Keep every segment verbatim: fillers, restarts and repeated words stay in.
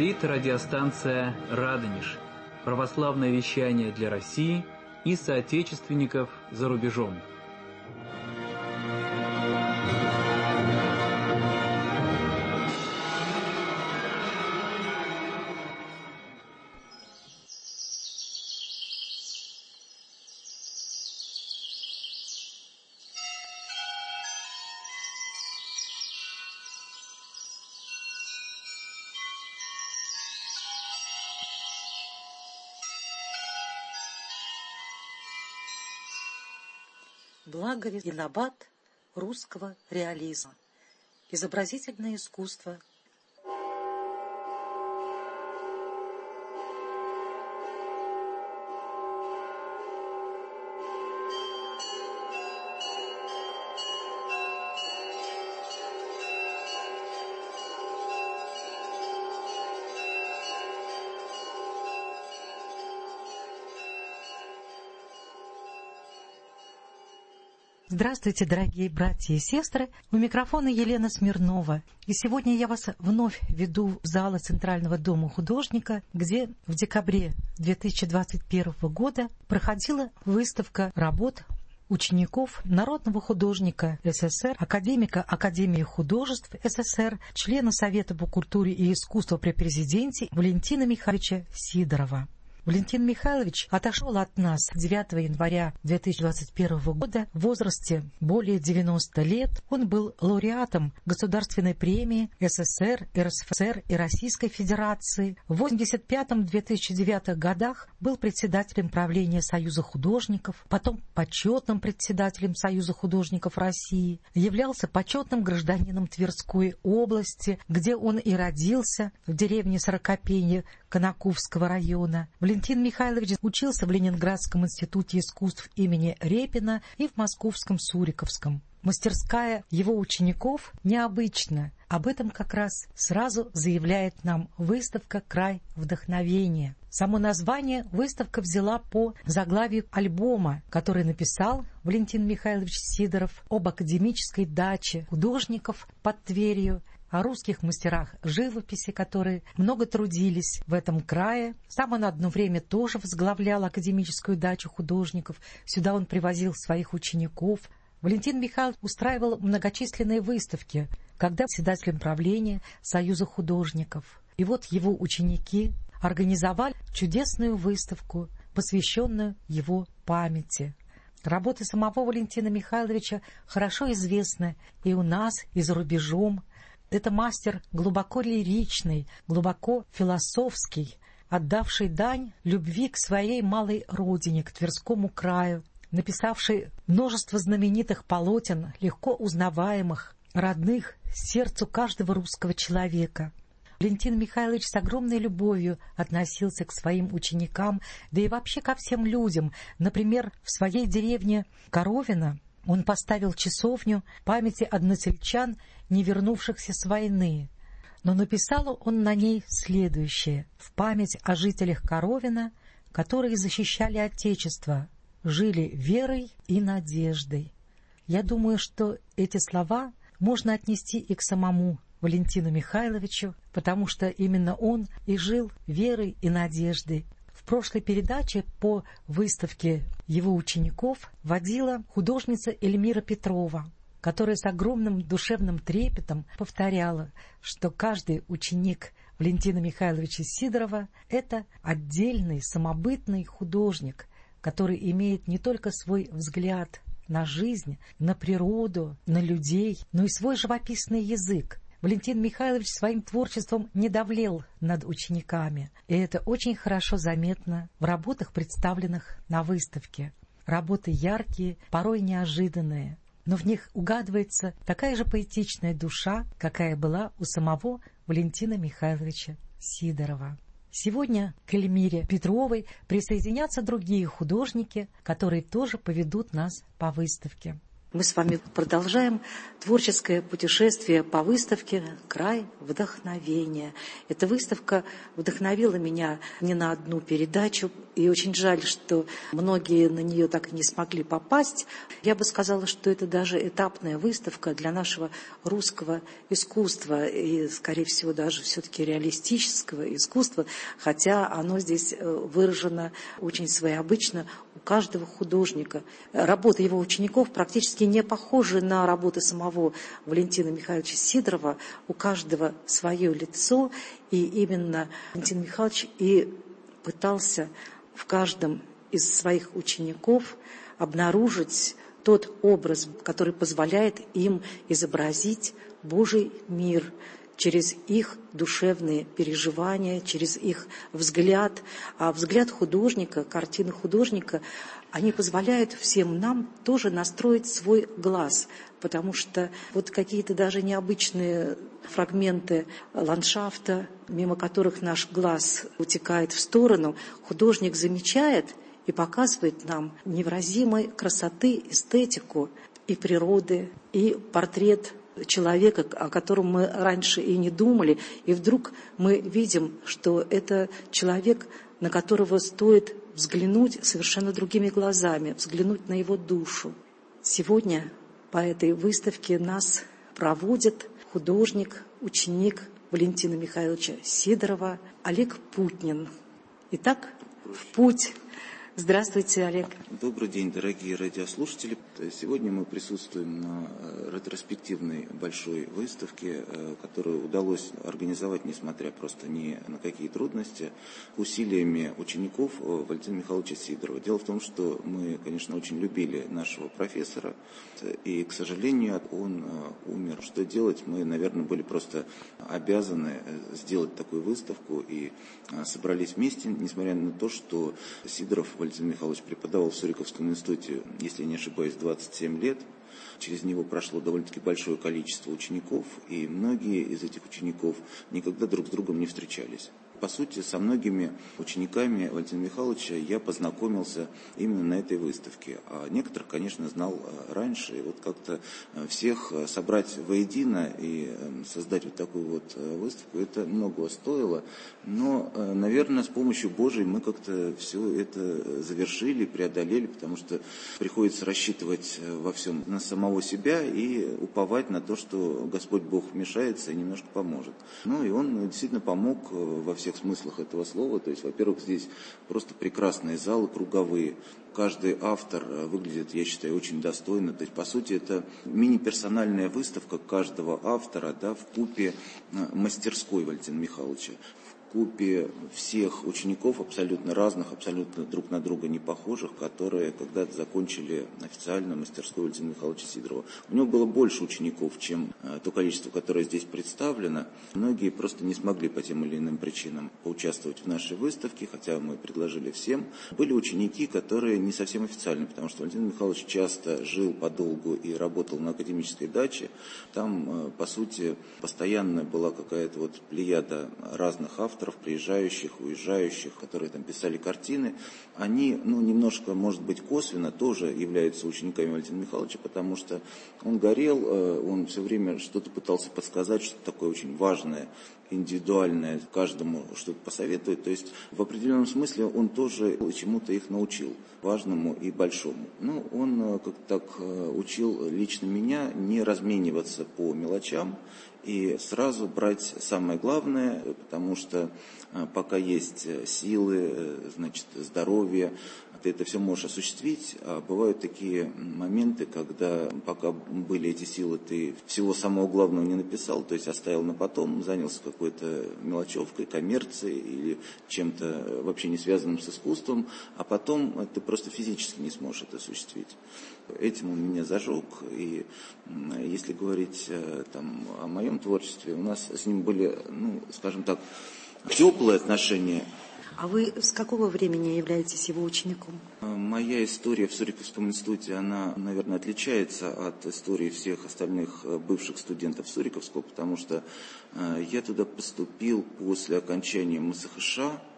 Говорит радиостанция «Радонеж». Православное вещание для России и соотечественников за рубежом. Благо винобат русского реализма. Изобразительное искусство. Здравствуйте, дорогие братья и сестры! У микрофона Елена Смирнова. И сегодня я вас вновь веду в залы Центрального дома художника, где в декабре две тысячи двадцать первого года проходила выставка работ учеников народного художника СССР, академика Академии художеств СССР, члена Совета по культуре и искусству при президенте Валентина Михайловича Сидорова. Валентин Михайлович отошел от нас девятого января две тысячи двадцать первого года в возрасте более девяноста лет. Он был лауреатом Государственной премии СССР, РСФСР и Российской Федерации. В восемьдесят пятом — две тысячи девятом годах был председателем правления Союза художников, потом почетным председателем Союза художников России, являлся почетным гражданином Тверской области, где он и родился, в деревне Сорокопенье Конаковского района. Валентин Михайлович учился в Ленинградском институте искусств имени Репина и в Московском Суриковском. Мастерская его учеников необычна. Об этом как раз сразу заявляет нам выставка «Край вдохновения». Само название выставка взяла по заглавию альбома, который написал Валентин Михайлович Сидоров об академической даче художников под Тверью, о русских мастерах живописи, которые много трудились в этом крае. Сам он одно время тоже возглавлял академическую дачу художников. Сюда он привозил своих учеников. Валентин Михайлович устраивал многочисленные выставки, когда председателем правления Союза художников. И вот его ученики организовали чудесную выставку, посвященную его памяти. Работы самого Валентина Михайловича хорошо известны и у нас, и за рубежом. Это мастер глубоко лиричный, глубоко философский, отдавший дань любви к своей малой родине, к Тверскому краю, написавший множество знаменитых полотен, легко узнаваемых, родных сердцу каждого русского человека. Валентин Михайлович с огромной любовью относился к своим ученикам, да и вообще ко всем людям. Например, в своей деревне Коровино он поставил часовню памяти односельчан, не вернувшихся с войны. Но написал он на ней следующее: «В память о жителях Коровина, которые защищали Отечество, жили верой и надеждой». Я думаю, что эти слова можно отнести и к самому Валентину Михайловичу, потому что именно он и жил верой и надеждой. В прошлой передаче по выставке его учеников водила художница Эльмира Петрова, которая с огромным душевным трепетом повторяла, что каждый ученик Валентина Михайловича Сидорова — это отдельный самобытный художник, который имеет не только свой взгляд на жизнь, на природу, на людей, но и свой живописный язык. Валентин Михайлович своим творчеством не давлел над учениками, и это очень хорошо заметно в работах, представленных на выставке. Работы яркие, порой неожиданные, но в них угадывается такая же поэтичная душа, какая была у самого Валентина Михайловича Сидорова. Сегодня к Эльмире Петровой присоединятся другие художники, которые тоже поведут нас по выставке. Мы с вами продолжаем творческое путешествие по выставке «Край вдохновения». Эта выставка вдохновила меня не на одну передачу, и очень жаль, что многие на нее так и не смогли попасть. Я бы сказала, что это даже этапная выставка для нашего русского искусства, и, скорее всего, даже все-таки реалистического искусства, хотя оно здесь выражено очень своеобычно у каждого художника. Работы его учеников практически не похожи на работы самого Валентина Михайловича Сидорова. У каждого свое лицо, и именно Валентин Михайлович и пытался в каждом из своих учеников обнаружить тот образ, который позволяет им изобразить Божий мир через их душевные переживания, через их взгляд. А взгляд художника, картины художника, они позволяют всем нам тоже настроить свой глаз, потому что вот какие-то даже необычные фрагменты ландшафта, мимо которых наш глаз утекает в сторону, художник замечает и показывает нам невыразимой красоты эстетику и природы, и портрет человека, о котором мы раньше и не думали, и вдруг мы видим, что это человек, на которого стоит взглянуть совершенно другими глазами, взглянуть на его душу. Сегодня по этой выставке нас проводит художник, ученик Валентина Михайловича Сидорова Олег Путнин. Итак, в путь. Здравствуйте, Олег. Добрый день, дорогие радиослушатели. Сегодня мы присутствуем на ретроспективной большой выставке, которую удалось организовать, несмотря просто ни на какие трудности, усилиями учеников Валентина Михайловича Сидорова. Дело в том, что мы, конечно, очень любили нашего профессора, и, к сожалению, он умер. Что делать? Мы, наверное, были просто обязаны сделать такую выставку и собрались вместе, несмотря на то, что Сидоров Валентин Михайлович преподавал в Суриковском институте, если я не ошибаюсь, двадцать семь лет. Через него прошло довольно-таки большое количество учеников, и многие из этих учеников никогда друг с другом не встречались. По сути, со многими учениками Валентина Михайловича я познакомился именно на этой выставке. А некоторых, конечно, знал раньше. И вот как-то всех собрать воедино и создать вот такую вот выставку, это многого стоило. Но, наверное, с помощью Божией мы как-то все это завершили, преодолели, потому что приходится рассчитывать во всем на самого себя и уповать на то, что Господь Бог вмешается и немножко поможет. Ну и Он действительно помог во всех смыслах этого слова. То есть, во-первых, здесь просто прекрасные залы круговые. Каждый автор выглядит, я считаю, очень достойно. То есть, по сути, это мини-персональная выставка каждого автора, да, в купе мастерской Валентина Михайловича. Купе всех учеников абсолютно разных, абсолютно друг на друга не похожих, которые когда-то закончили официально мастерскую Валентина Михайловича Сидорова. У него было больше учеников, чем то количество, которое здесь представлено. Многие просто не смогли по тем или иным причинам поучаствовать в нашей выставке, хотя мы предложили всем. Были ученики, которые не совсем официальны, потому что Валентин Михайлович часто жил подолгу и работал на академической даче. Там, по сути, постоянно была какая-то вот плеяда разных авторов, приезжающих, уезжающих, которые там писали картины, они, ну, немножко, может быть, косвенно тоже являются учениками Валентина Михайловича, потому что он горел, он все время что-то пытался подсказать, что-то такое очень важное, индивидуальное, каждому что-то посоветовать. То есть, в определенном смысле он тоже чему-то их научил, важному и большому. Ну, он как-то так учил лично меня не размениваться по мелочам, и сразу брать самое главное, потому что пока есть силы, значит, здоровье, ты это все можешь осуществить. А бывают такие моменты, когда пока были эти силы, ты всего самого главного не написал, то есть оставил на потом, занялся какой-то мелочевкой, коммерцией или чем-то вообще не связанным с искусством, а потом ты просто физически не сможешь это осуществить. Этим он меня зажег, и если говорить там о моем творчестве, у нас с ним были, ну, скажем так, теплые отношения. А вы с какого времени являетесь его учеником? Моя история в Суриковском институте, она, наверное, отличается от истории всех остальных бывших студентов Суриковского, потому что я туда поступил после окончания МСХШ,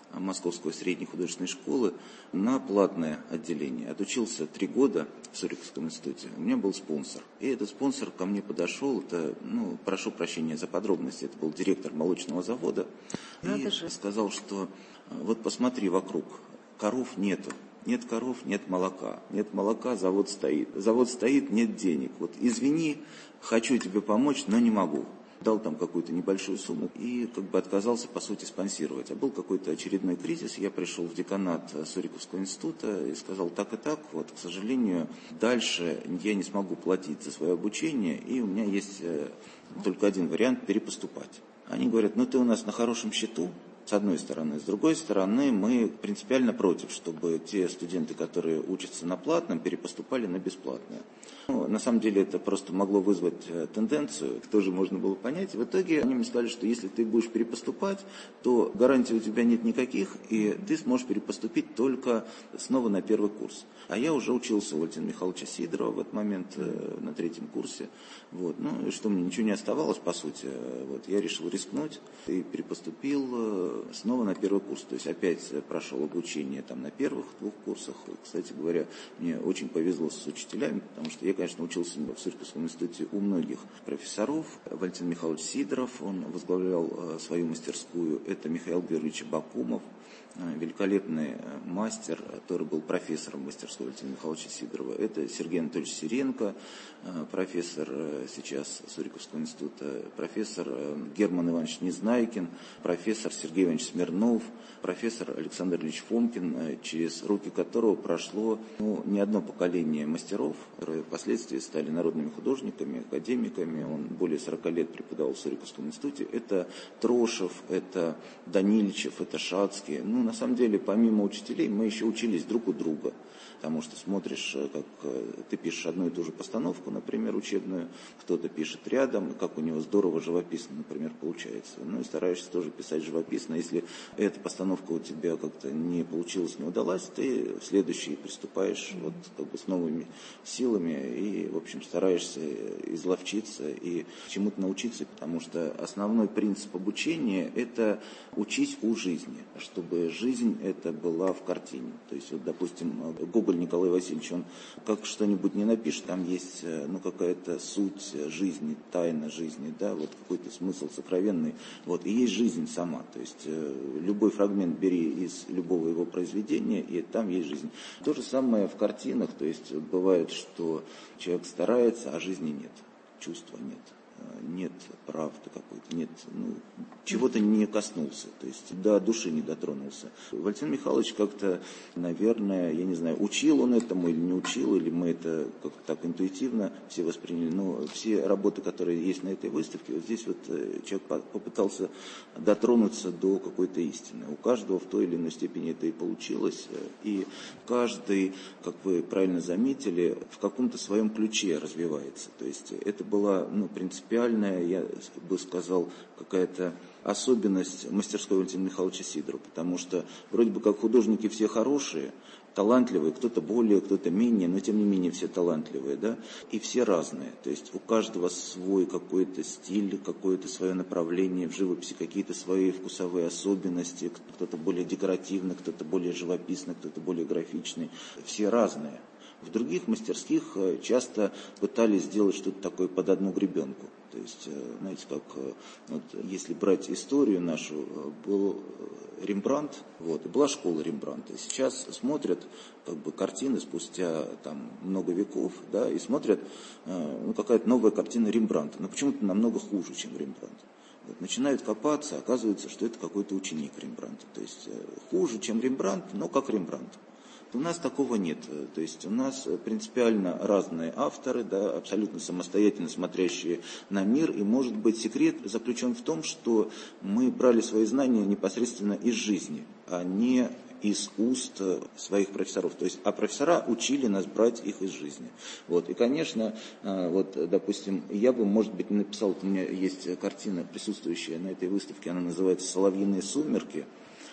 Московской средней художественной школы на платное отделение. Отучился три года в Суриковском институте. У меня был спонсор. И этот спонсор ко мне подошел, это, ну, прошу прощения за подробности, это был директор молочного завода. Надо и же. Сказал, что вот посмотри вокруг, коров нету. Нет коров, нет молока. Нет молока, завод стоит. Завод стоит, нет денег. Вот извини, хочу тебе помочь, но не могу. Дал там какую-то небольшую сумму и как бы отказался, по сути, спонсировать. А был какой-то очередной кризис, я пришел в деканат Суриковского института и сказал, так и так, вот, к сожалению, дальше я не смогу платить за свое обучение, и у меня есть только один вариант – перепоступать. Они говорят, ну ты у нас на хорошем счету, с одной стороны. С другой стороны, мы принципиально против, чтобы те студенты, которые учатся на платном, перепоступали на бесплатное. Ну, на самом деле это просто могло вызвать тенденцию, тоже можно было понять. В итоге они мне сказали, что если ты будешь перепоступать, то гарантий у тебя нет никаких, и ты сможешь перепоступить только снова на первый курс. А я уже учился у Валентина Михайловича Сидорова в этот момент э, на третьем курсе. Вот. Ну, и что мне ничего не оставалось, по сути. Вот. Я решил рискнуть и перепоступил э, снова на первый курс. То есть опять прошел обучение там, на первых двух курсах. Кстати говоря, мне очень повезло с учителями, потому что я, конечно, учился в Суриковском институте у многих профессоров. Валентин Михайлович Сидоров, он возглавлял э, свою мастерскую. Это Михаил Георгиевич Бакумов, великолепный мастер, который был профессором мастерской Валентина Михайловича Сидорова. Это Сергей Анатольевич Сиренко, профессор сейчас Суриковского института, профессор Герман Иванович Незнайкин, профессор Сергей Иванович Смирнов, профессор Александр Ильич Фомкин, через руки которого прошло ну, не одно поколение мастеров, которые впоследствии стали народными художниками, академиками. Он более сорока лет преподавал в Суриковском институте. Это Трошев, это Данильчев, это Шацкий. Ну, на самом деле, помимо учителей, мы еще учились друг у друга. Потому что смотришь, как ты пишешь одну и ту же постановку, например, учебную, кто-то пишет рядом, как у него здорово живописно, например, получается. Ну и стараешься тоже писать живописно. Если эта постановка у тебя как-то не получилась, не удалась, ты в следующий приступаешь вот как бы с новыми силами и, в общем, стараешься изловчиться и чему-то научиться, потому что основной принцип обучения – это учись у жизни, чтобы жизнь это была в картине. То есть, вот, допустим, Гоголь Николай Васильевич, он как что-нибудь не напишет, там есть ну, какая-то суть жизни, тайна жизни, да, вот какой-то смысл сокровенный, вот, и есть жизнь сама, то есть любой фрагмент бери из любого его произведения, и там есть жизнь. То же самое в картинах, то есть бывает, что человек старается, а жизни нет, чувства нет. Нет правды какой-то, нет, ну, чего-то не коснулся, то есть до души не дотронулся. Валентин Михайлович как-то, наверное, я не знаю, учил он этому или не учил, или мы это как-то так интуитивно все восприняли, но все работы, которые есть на этой выставке, вот здесь вот человек попытался дотронуться до какой-то истины. У каждого в той или иной степени это и получилось, и каждый, как вы правильно заметили, в каком-то своем ключе развивается. То есть это была, ну, принципиальная, я бы сказал, какая-то особенность мастерской Валентина Михайловича Сидорова, потому что вроде бы как художники все хорошие, талантливые, кто-то более, кто-то менее, но тем не менее все талантливые, да, и все разные. То есть у каждого свой какой-то стиль, какое-то свое направление в живописи, какие-то свои вкусовые особенности, кто-то более декоративный, кто-то более живописный, кто-то более графичный. Все разные. В других мастерских часто пытались сделать что-то такое под одну гребенку. То есть, знаете, как вот, если брать историю нашу, был Рембрандт, вот, и была школа Рембрандта. Сейчас смотрят как бы, картины спустя там, много веков, да, и смотрят ну, какая-то новая картина Рембрандта, но почему-то намного хуже, чем Рембрандт. Вот, начинают копаться, оказывается, что это какой-то ученик Рембрандта. То есть хуже, чем Рембрандт, но как Рембрандт. У нас такого нет, то есть у нас принципиально разные авторы, да, абсолютно самостоятельно смотрящие на мир, и может быть секрет заключен в том, что мы брали свои знания непосредственно из жизни, а не из уст своих профессоров. То есть, а профессора учили нас брать их из жизни. Вот. И, конечно, вот, допустим, я бы, может быть, написал, вот у меня есть картина, присутствующая на этой выставке, она называется «Соловьиные сумерки».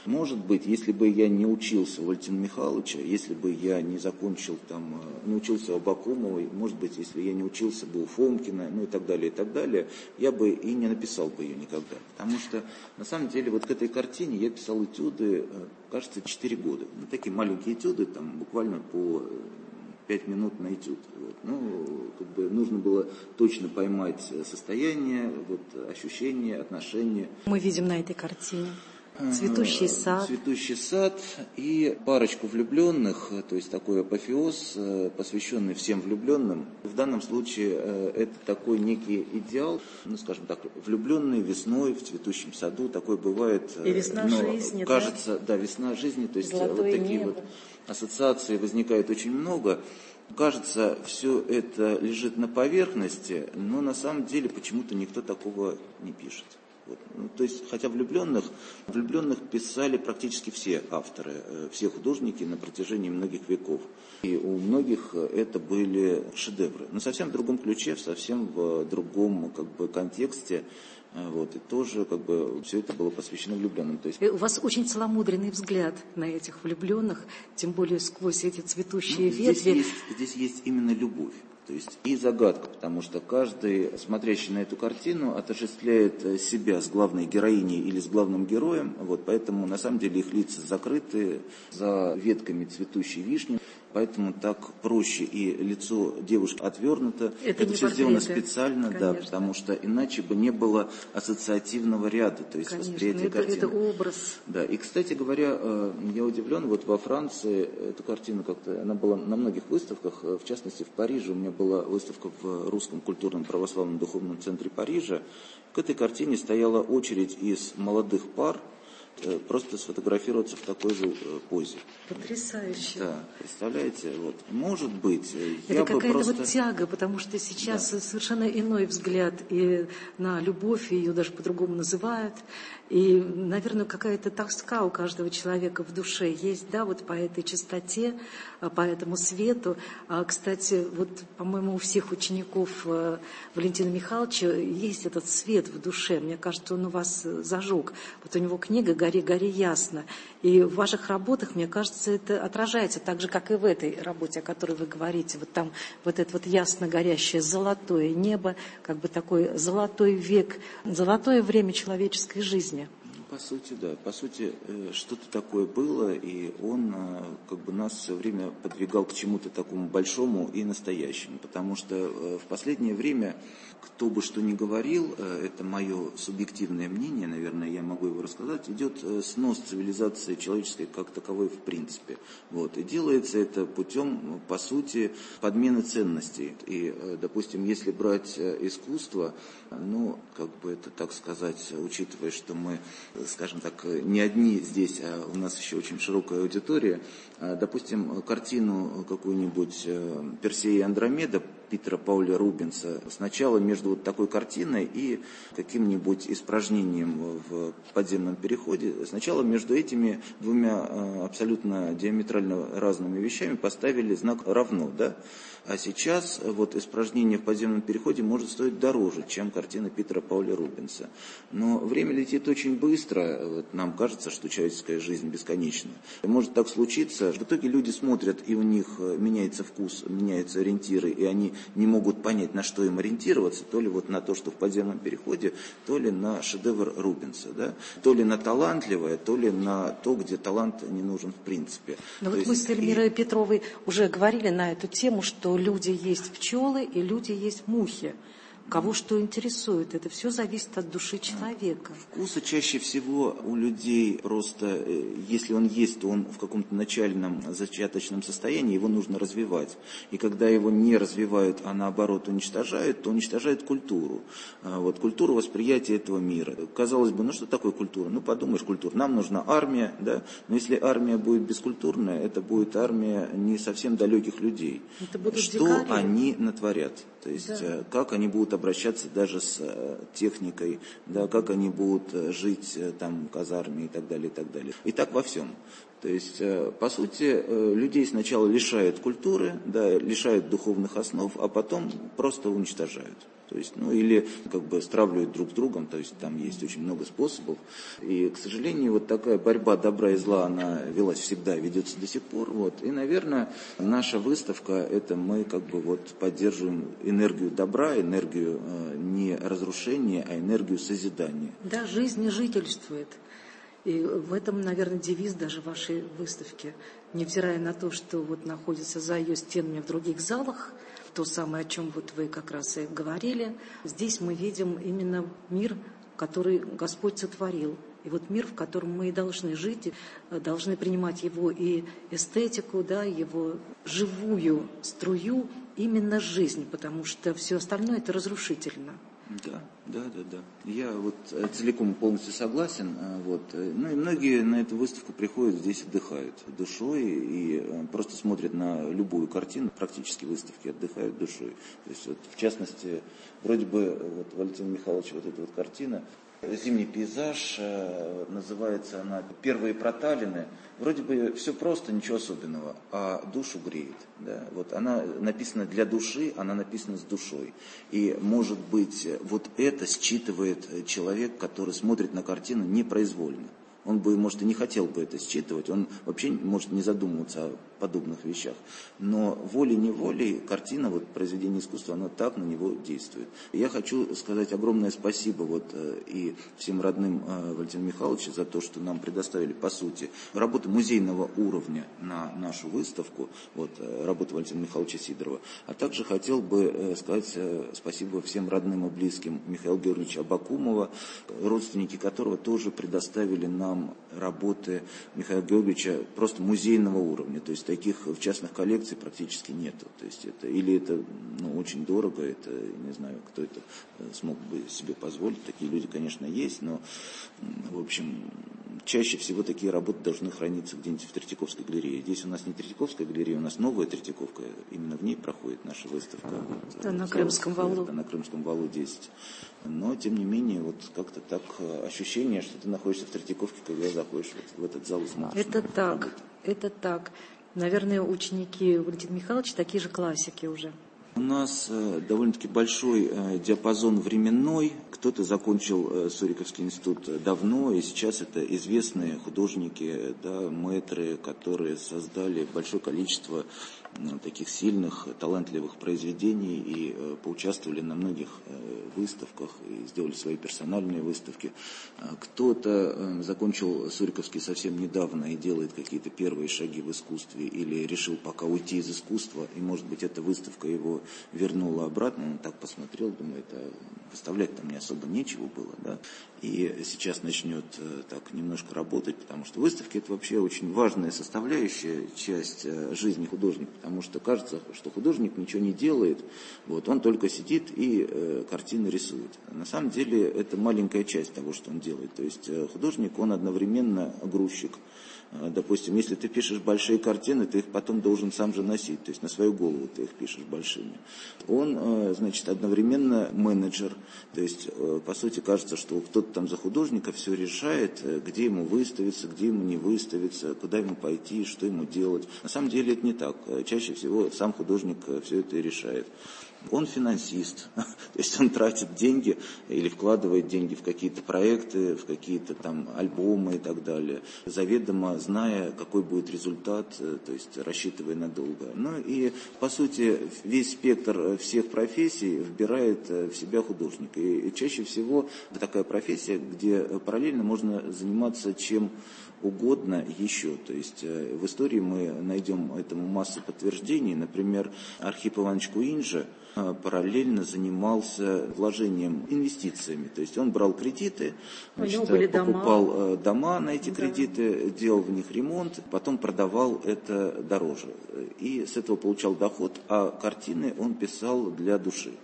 Может быть, если бы я не учился у Валентина Михайловича, если бы я не закончил там, не учился у Абакумовой, может быть, если я не учился бы у Фомкина, ну и так далее, и так далее, я бы и не написал бы ее никогда. Потому что, на самом деле, вот к этой картине я писал этюды, кажется, четыре года. Ну, такие маленькие этюды, там, буквально по пять минут на этюд. Вот. Ну, как бы нужно было точно поймать состояние, вот, ощущения, отношения. Мы видим на этой картине цветущий сад. Цветущий сад и парочку влюбленных, то есть такой апофеоз, посвященный всем влюбленным. В данном случае это такой некий идеал, ну скажем так, влюбленный весной в цветущем саду, такой бывает. И весна но, жизни, кажется, да? да, весна жизни, то есть Золотое вот такие небо. вот ассоциации возникает очень много. Кажется, все это лежит на поверхности, но на самом деле почему-то никто такого не пишет. Вот. Ну, то есть, хотя влюбленных, влюбленных писали практически все авторы, все художники на протяжении многих веков. И у многих это были шедевры. Но совсем в другом ключе, в совсем в другом как бы, контексте. Вот, и тоже как бы, все это было посвящено влюбленным. То есть... У вас очень целомудренный взгляд на этих влюбленных, тем более сквозь эти цветущие ну, ветви. Здесь есть, здесь есть именно любовь. То есть и загадка, потому что каждый, смотрящий на эту картину, отождествляет себя с главной героиней или с главным героем. Вот, поэтому на самом деле их лица закрыты за ветками цветущей вишни. Поэтому так проще, и лицо девушки отвернуто. Это, это все портреты. Сделано специально, конечно. Да, потому что иначе бы не было ассоциативного ряда, то есть конечно, восприятия это, картины. Это образ. Да, и, кстати говоря, я удивлен, вот во Франции эту картину как-то, она была на многих выставках, в частности в Париже, у меня была выставка в Русском культурном православном духовном центре Парижа. К этой картине стояла очередь из молодых пар, просто сфотографироваться в такой же позе. Потрясающе. Да, представляете, вот, может быть, это я какая-то бы просто... вот тяга, потому что сейчас да. совершенно иной взгляд и на любовь, ее даже по-другому называют, и, наверное, какая-то тоска у каждого человека в душе есть, да, вот по этой чистоте, по этому свету. А, кстати, вот, по-моему, у всех учеников Валентина Михайловича есть этот свет в душе, мне кажется, он у вас зажег. Вот у него книга «Гори, гори ясно». И в ваших работах, мне кажется, это отражается так же, как и в этой работе, о которой вы говорите. Вот там вот это вот ясно горящее золотое небо, как бы такой золотой век, золотое время человеческой жизни. По сути, да. По сути, что-то такое было, и он как бы нас все время подвигал к чему-то такому большому и настоящему. Потому что в последнее время, кто бы что ни говорил, это мое субъективное мнение, наверное, я могу его рассказать, идет снос цивилизации человеческой как таковой в принципе. Вот. И делается это путем, по сути, подмены ценностей. И, допустим, если брать искусство, ну, как бы это так сказать, учитывая, что мы, скажем так, не одни здесь, а у нас еще очень широкая аудитория, допустим, картину какую-нибудь «Персея и Андромеда» Питера Пауля Рубенса, сначала между вот такой картиной и каким-нибудь испражнением в подземном переходе, сначала между этими двумя абсолютно диаметрально разными вещами поставили знак «равно», да? А сейчас вот испражнение в подземном переходе может стоить дороже, чем картина Питера Пауля Рубенса. Но время летит очень быстро, вот нам кажется, что человеческая жизнь бесконечна. И может так случиться, что в итоге люди смотрят, и у них меняется вкус, меняются ориентиры, и они не могут понять, на что им ориентироваться, то ли вот на то, что в подземном переходе, то ли на шедевр Рубенса, да? То ли на талантливое, то ли на то, где талант не нужен в принципе. Но то вот мы с Эльмирой и... Петровой уже говорили на эту тему, что люди есть пчелы и люди есть мухи. Кого что интересует, это все зависит от души человека. Вкусы чаще всего у людей просто, если он есть, то он в каком-то начальном, зачаточном состоянии, его нужно развивать. И когда его не развивают, а наоборот уничтожают, то уничтожают культуру. Вот, культуру восприятия этого мира. Казалось бы, ну что такое культура? Ну подумаешь, культура. Нам нужна армия, да? Но если армия будет бескультурная, это будет армия не совсем далеких людей. Это будут что дикари. Они натворят? То есть Да. как они будут обращаться даже с техникой, да, как они будут жить там в казарме и так далее, и так далее. И так во всем. То есть, по сути, людей сначала лишают культуры, да, лишают духовных основ, а потом просто уничтожают. То есть, ну или как бы стравливают друг с другом, то есть там есть очень много способов. И, к сожалению, вот такая борьба добра и зла, она велась всегда, ведется до сих пор. Вот. И, наверное, наша выставка, это мы как бы вот поддерживаем энергию добра, энергию э, не разрушения, а энергию созидания. Да, жизнь не жительствует. И в этом, наверное, девиз даже вашей выставки. Невзирая на то, что вот находится за ее стенами в других залах, то самое, о чем вот вы как раз и говорили, здесь мы видим именно мир, который Господь сотворил. И вот мир, в котором мы и должны жить, должны принимать его и эстетику, да, его живую струю, именно жизнь, потому что все остальное это разрушительно. Да, да, да, да. Я вот целиком полностью согласен. Вот. Ну и многие на эту выставку приходят, здесь отдыхают душой и просто смотрят на любую картину, практически выставки отдыхают душой. То есть вот, в частности, вроде бы вот, Валентин Михайлович, вот эта вот картина, «Зимний пейзаж», называется она «Первые проталины». Вроде бы все просто, ничего особенного, а душу греет. Да? Вот она написана для души, она написана с душой. И, может быть, вот это считывает человек, который смотрит на картину непроизвольно. Он бы, может, и не хотел бы это считывать, он вообще может не задумываться о подобных вещах. Но волей-неволей картина, вот, произведение искусства, оно так на него действует. Я хочу сказать огромное спасибо вот, и всем родным Валентина Михайловича за то, что нам предоставили, по сути, работы музейного уровня на нашу выставку, вот, работы Валентина Михайловича Сидорова. А также хотел бы сказать спасибо всем родным и близким Михаила Георгиевича Абакумова, родственники которого тоже предоставили нам работы Михаила Георгиевича просто музейного уровня, то есть таких в частных коллекциях практически нету. То есть это, или это ну, очень дорого, это, не знаю, кто это смог бы себе позволить. Такие люди, конечно, есть, но, в общем, чаще всего такие работы должны храниться где-нибудь в Третьяковской галерее. Здесь у нас не Третьяковская галерея, у нас новая Третьяковка, именно в ней проходит наша выставка. Да, на Крымском валу. Да, на Крымском валу десять. Но, тем не менее, вот как-то так ощущение, что ты находишься в Третьяковке, когда заходишь вот в этот зал и смотришь. Это так, это так. Наверное, ученики Валентина Михайловича такие же классики уже. У нас э, довольно-таки большой э, диапазон временной. Кто-то закончил э, Суриковский институт давно, и сейчас это известные художники, да, мэтры, которые создали большое количество э, таких сильных, талантливых произведений и э, поучаствовали на многих э, выставках и сделали свои персональные выставки. А кто-то э, закончил Суриковский совсем недавно и делает какие-то первые шаги в искусстве или решил пока уйти из искусства, и, может быть, эта выставка его вернула обратно, он так посмотрел, думает, а выставлять там не особо нечего было, да, и сейчас начнет так немножко работать, потому что выставки это вообще очень важная составляющая часть жизни художника, потому что кажется, что художник ничего не делает, вот, он только сидит и э, картины рисует. На самом деле это маленькая часть того, что он делает, то есть художник, он одновременно грузчик. Допустим, если ты пишешь большие картины, ты их потом должен сам же носить, то есть на свою голову ты их пишешь большими. Он, значит, одновременно менеджер, то есть, по сути, кажется, что кто-то там за художника все решает, где ему выставиться, где ему не выставиться, куда ему пойти, что ему делать. На самом деле это не так. Чаще всего сам художник все это и решает. Он финансист, то есть он тратит деньги или вкладывает деньги в какие-то проекты, в какие-то там альбомы и так далее, заведомо зная, какой будет результат, то есть рассчитывая надолго. Ну и, по сути, весь спектр всех профессий вбирает в себя художник. И чаще всего такая профессия, где параллельно можно заниматься чем угодно еще. То есть в истории мы найдем этому массу подтверждений. Например, Архип Иванович Куинджи параллельно занимался вложением, инвестициями. То есть он брал кредиты, значит, покупал дома. дома на эти кредиты, да. делал в них ремонт, потом продавал это дороже. И с этого получал доход, а картины он писал для души.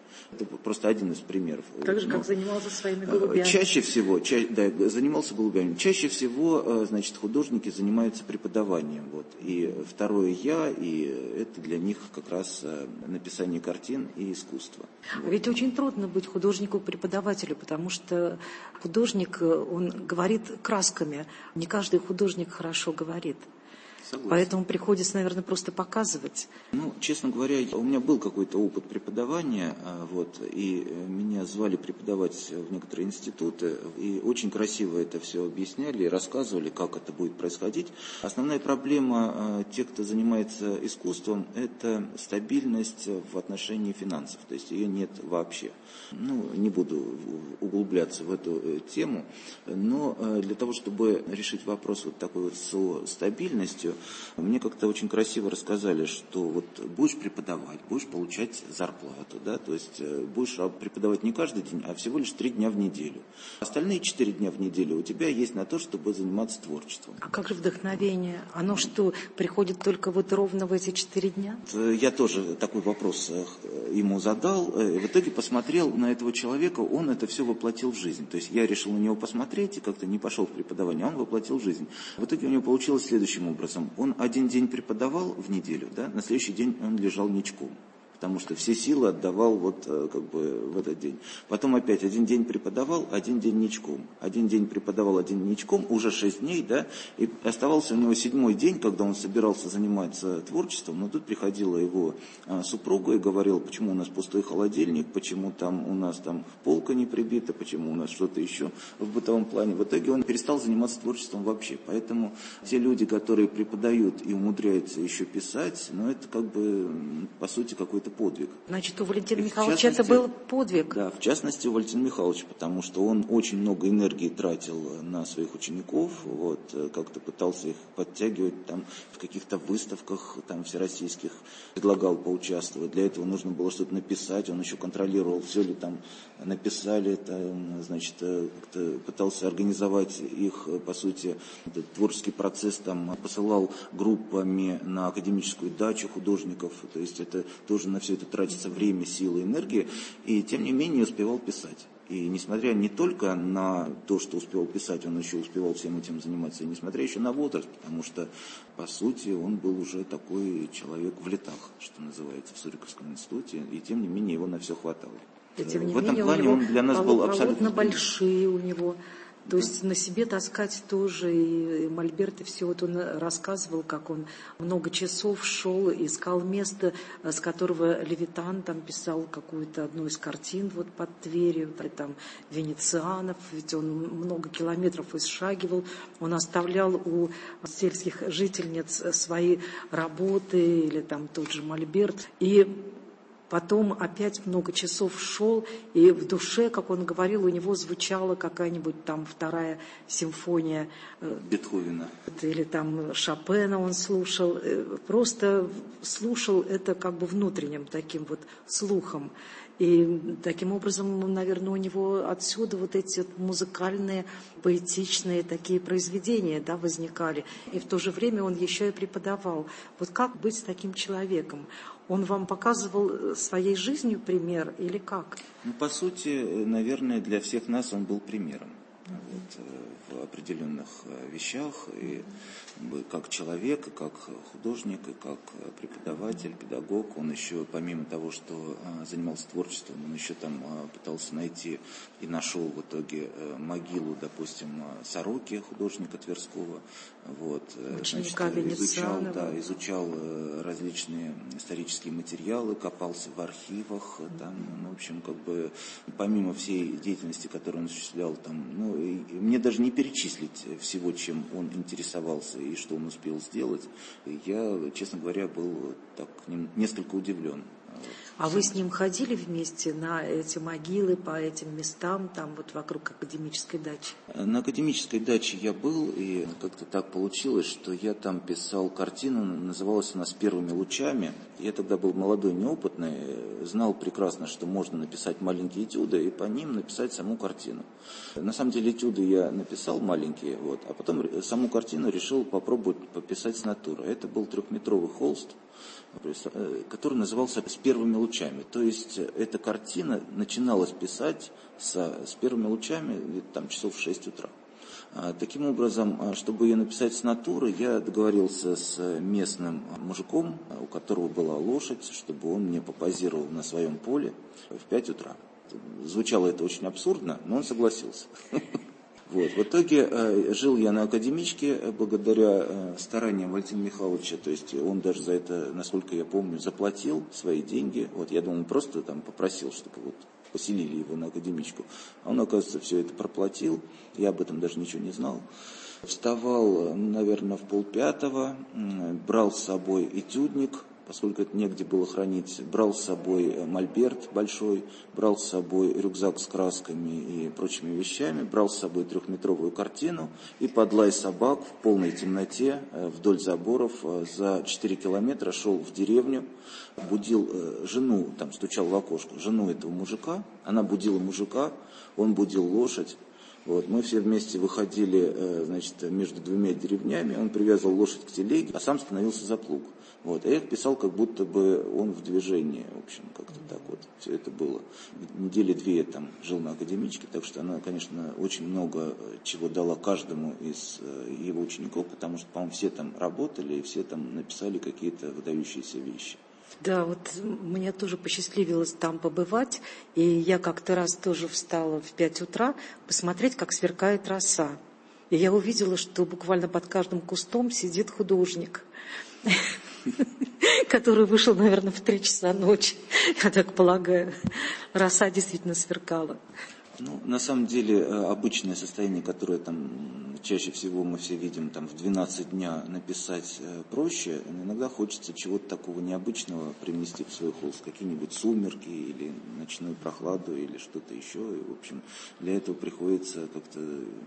Это просто один из примеров. Так же, как занимался своими голубями. Чаще всего, ча, да, занимался голубями. Чаще всего, значит, художники занимаются преподаванием. Вот. И второе я, и это для них как раз написание картин и искусство. Вот. Ведь очень трудно быть художнику-преподавателю, потому что художник, он говорит красками. Не каждый художник хорошо говорит. Согласен. Поэтому приходится, наверное, просто показывать. Ну, честно говоря, у меня был какой-то опыт преподавания, вот, и меня звали преподавать в некоторые институты, и очень красиво это все объясняли и рассказывали, как это будет происходить. Основная проблема тех, кто занимается искусством, это стабильность в отношении финансов, то есть ее нет вообще. Ну, не буду углубляться в эту тему, но для того, чтобы решить вопрос вот такой вот со стабильностью, мне как-то очень красиво рассказали, что вот будешь преподавать, будешь получать зарплату, да, то есть будешь преподавать не каждый день, а всего лишь три дня в неделю. Остальные четыре дня в неделю у тебя есть на то, чтобы заниматься творчеством. А как же вдохновение? Оно что, приходит только вот ровно в эти четыре дня? Я тоже такой вопрос ему задал. В итоге посмотрел на этого человека, он это все воплотил в жизнь. То есть я решил на него посмотреть и как-то не пошел в преподавание, а он воплотил в жизнь. В итоге у него получилось следующим образом. Он один день преподавал в неделю, да, на следующий день он лежал ничком, потому что все силы отдавал вот как бы в этот день. Потом опять один день преподавал, один день ничком. Один день преподавал, один ничком, уже шесть дней, да, и оставался у него седьмой день, когда он собирался заниматься творчеством, но тут приходила его а, супруга и говорила, почему у нас пустой холодильник, почему там у нас там полка не прибита, почему у нас что-то еще в бытовом плане. В итоге он перестал заниматься творчеством вообще. Поэтому те люди, которые преподают и умудряются еще писать, ну это как бы по сути какой-то подвиг. Значит, у Валентина Михайловича это был подвиг? Да, в частности у Валентина Михайловича, потому что он очень много энергии тратил на своих учеников, вот, как-то пытался их подтягивать там в каких-то выставках там всероссийских, предлагал поучаствовать. Для этого нужно было что-то написать, он еще контролировал, все ли там написали, это, значит, как-то пытался организовать их, по сути, этот творческий процесс, там, посылал группами на академическую дачу художников, то есть это тоже на все это тратится время, силы, энергия, и тем не менее успевал писать. И несмотря не только на то, что успевал писать, он еще успевал всем этим заниматься, и несмотря еще на возраст, потому что, по сути, он был уже такой человек в летах, что называется, в Суриковском институте, и тем не менее его на все хватало. И тем не в этом менее, плане он для нас был абсолютно большие у него. То есть на себе таскать тоже, и Мольберт, и все, вот он рассказывал, как он много часов шел, искал место, с которого Левитан там писал какую-то одну из картин вот под Тверью, там Венецианов, ведь он много километров исшагивал, он оставлял у сельских жительниц свои работы, или там тот же Мольберт, и потом опять много часов шел, и в душе, как он говорил, у него звучала какая-нибудь там вторая симфония Бетховена. Или там Шопена он слушал. Просто слушал это как бы внутренним таким вот слухом. И таким образом, наверное, у него отсюда вот эти вот музыкальные, поэтичные такие произведения, да, возникали. И в то же время он еще и преподавал. Вот как быть с таким человеком? Он вам показывал своей жизнью пример или как? Ну, по сути, наверное, для всех нас он был примером. Вот, в определенных вещах, и как человек, и как художник, и как преподаватель, педагог. Он еще, помимо того, что занимался творчеством, он еще там пытался найти и нашел в итоге могилу, допустим, Сороки, художника Тверского. Вот, значит, изучал, да, изучал различные исторические материалы, копался в архивах, там, ну, в общем, как бы, помимо всей деятельности, которую он осуществлял, там, ну, и мне даже не перечислить всего, чем он интересовался и что он успел сделать. Я, честно говоря, был так несколько удивлен. А вы с ним ходили вместе на эти могилы, по этим местам, там вот вокруг академической дачи? На академической даче я был, и как-то так получилось, что я там писал картину, называлась она «С первыми лучами». Я тогда был молодой, неопытный, знал прекрасно, что можно написать маленькие этюды и по ним написать саму картину. На самом деле этюды я написал маленькие, вот, а потом саму картину решил попробовать пописать с натуры. Это был трехметровый холст, который назывался «С первыми лучами». лучами. То есть эта картина начиналась писать со, с первыми лучами там, часов в шесть утра. Таким образом, чтобы ее написать с натуры, я договорился с местным мужиком, у которого была лошадь, чтобы он мне попозировал на своем поле в пять утра. Звучало это очень абсурдно, но он согласился. Вот. В итоге э, жил я на академичке благодаря э, стараниям Валентина Михайловича, то есть он даже за это, насколько я помню, заплатил свои деньги. Вот, я думал, просто там попросил, чтобы вот поселили его на академичку. А он, оказывается, все это проплатил, я об этом даже ничего не знал. Вставал, наверное, в полпятого, э, брал с собой этюдник, поскольку это негде было хранить, брал с собой мольберт большой, брал с собой рюкзак с красками и прочими вещами, брал с собой трехметровую картину и под лай собак в полной темноте вдоль заборов за четыре километра шел в деревню, будил жену, там стучал в окошко, жену этого мужика, она будила мужика, он будил лошадь. Вот, мы все вместе выходили, значит, между двумя деревнями, он привязывал лошадь к телеге, а сам становился за плуг. Вот, а я их писал, как будто бы он в движении, в общем, как-то так вот все это было. Недели две я там жил на академичке, так что она, конечно, очень много чего дала каждому из его учеников, потому что, по-моему, все там работали и все там написали какие-то выдающиеся вещи. Да, вот мне тоже посчастливилось там побывать, и я как-то раз тоже встала в пять утра посмотреть, как сверкает роса. И я увидела, что буквально под каждым кустом сидит художник, который вышел, наверное, в три часа ночи, я так полагаю. Роса действительно сверкала. Ну, на самом деле, обычное состояние, которое там чаще всего мы все видим там в двенадцать дня написать проще, иногда хочется чего-то такого необычного привнести в свой холст, какие-нибудь сумерки или ночную прохладу или что-то еще. И, в общем, для этого приходится как-то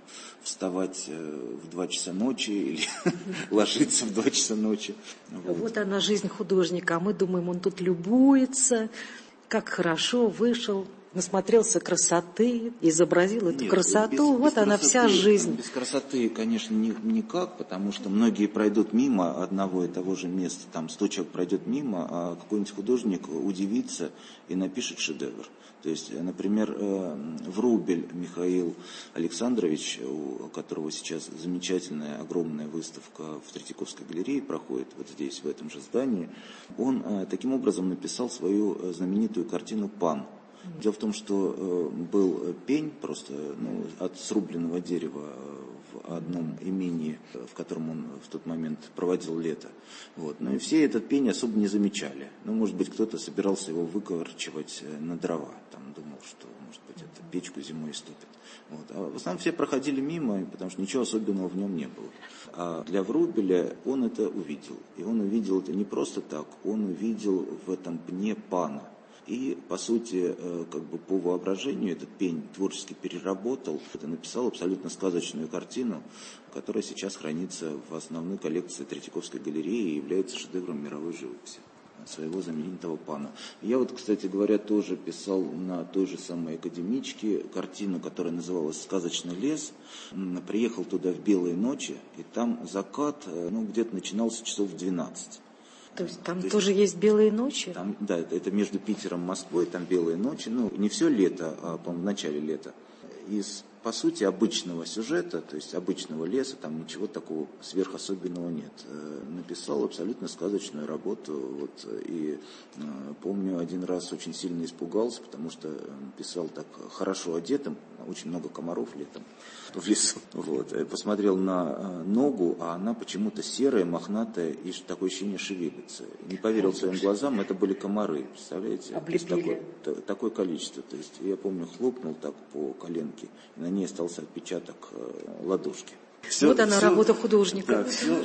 вставать в два часа ночи или ложиться в два часа ночи. Вот она, жизнь художника, а мы думаем, он тут любуется, как хорошо вышел, насмотрелся красоты, изобразил эту Нет, красоту, без, вот без она красоты, вся жизнь. Без красоты, конечно, ни, никак, потому что многие пройдут мимо одного и того же места, там сто человек пройдет мимо, а какой-нибудь художник удивится и напишет шедевр. То есть, например, Врубель Михаил Александрович, у которого сейчас замечательная огромная выставка в Третьяковской галерее проходит, вот здесь, в этом же здании, он таким образом написал свою знаменитую картину «Пан». Дело в том, что э, был пень просто ну, от срубленного дерева в одном имении, в котором он в тот момент проводил лето. Вот. Но и все этот пень особо не замечали. Ну, может быть, кто-то собирался его выкорчевать на дрова. Там думал, что, может быть, это печку зимой истопит. Вот. А в основном все проходили мимо, потому что ничего особенного в нем не было. А для Врубеля он это увидел. И он увидел это не просто так, он увидел в этом пне пана. И, по сути, как бы по воображению этот пень творчески переработал, это написал абсолютно сказочную картину, которая сейчас хранится в основной коллекции Третьяковской галереи и является шедевром мировой живописи своего знаменитого пана. Я вот, кстати говоря, тоже писал на той же самой академичке картину, которая называлась «Сказочный лес». Приехал туда в белые ночи, и там закат ну, где-то начинался часов в двенадцать. То есть там То тоже есть, есть белые ночи? Там, да, это между Питером и Москвой, там белые ночи. Ну, не все лето, а, по-моему, в начале лета. Из, по сути, обычного сюжета, то есть обычного леса, там ничего такого сверхособенного нет. Написал абсолютно сказочную работу. Вот, и помню, один раз очень сильно испугался, потому что писал так хорошо одетым, очень много комаров летом в лесу. Вот. Я посмотрел на ногу, а она почему-то серая, мохнатая, и такое ощущение шевелится. Не поверил своим глазам, это были комары, представляете? Облепили. Такое, такое количество. То есть я помню, хлопнул так по коленке, и на ней остался отпечаток ладошки. Все, вот она, все, работа художника. Да, все,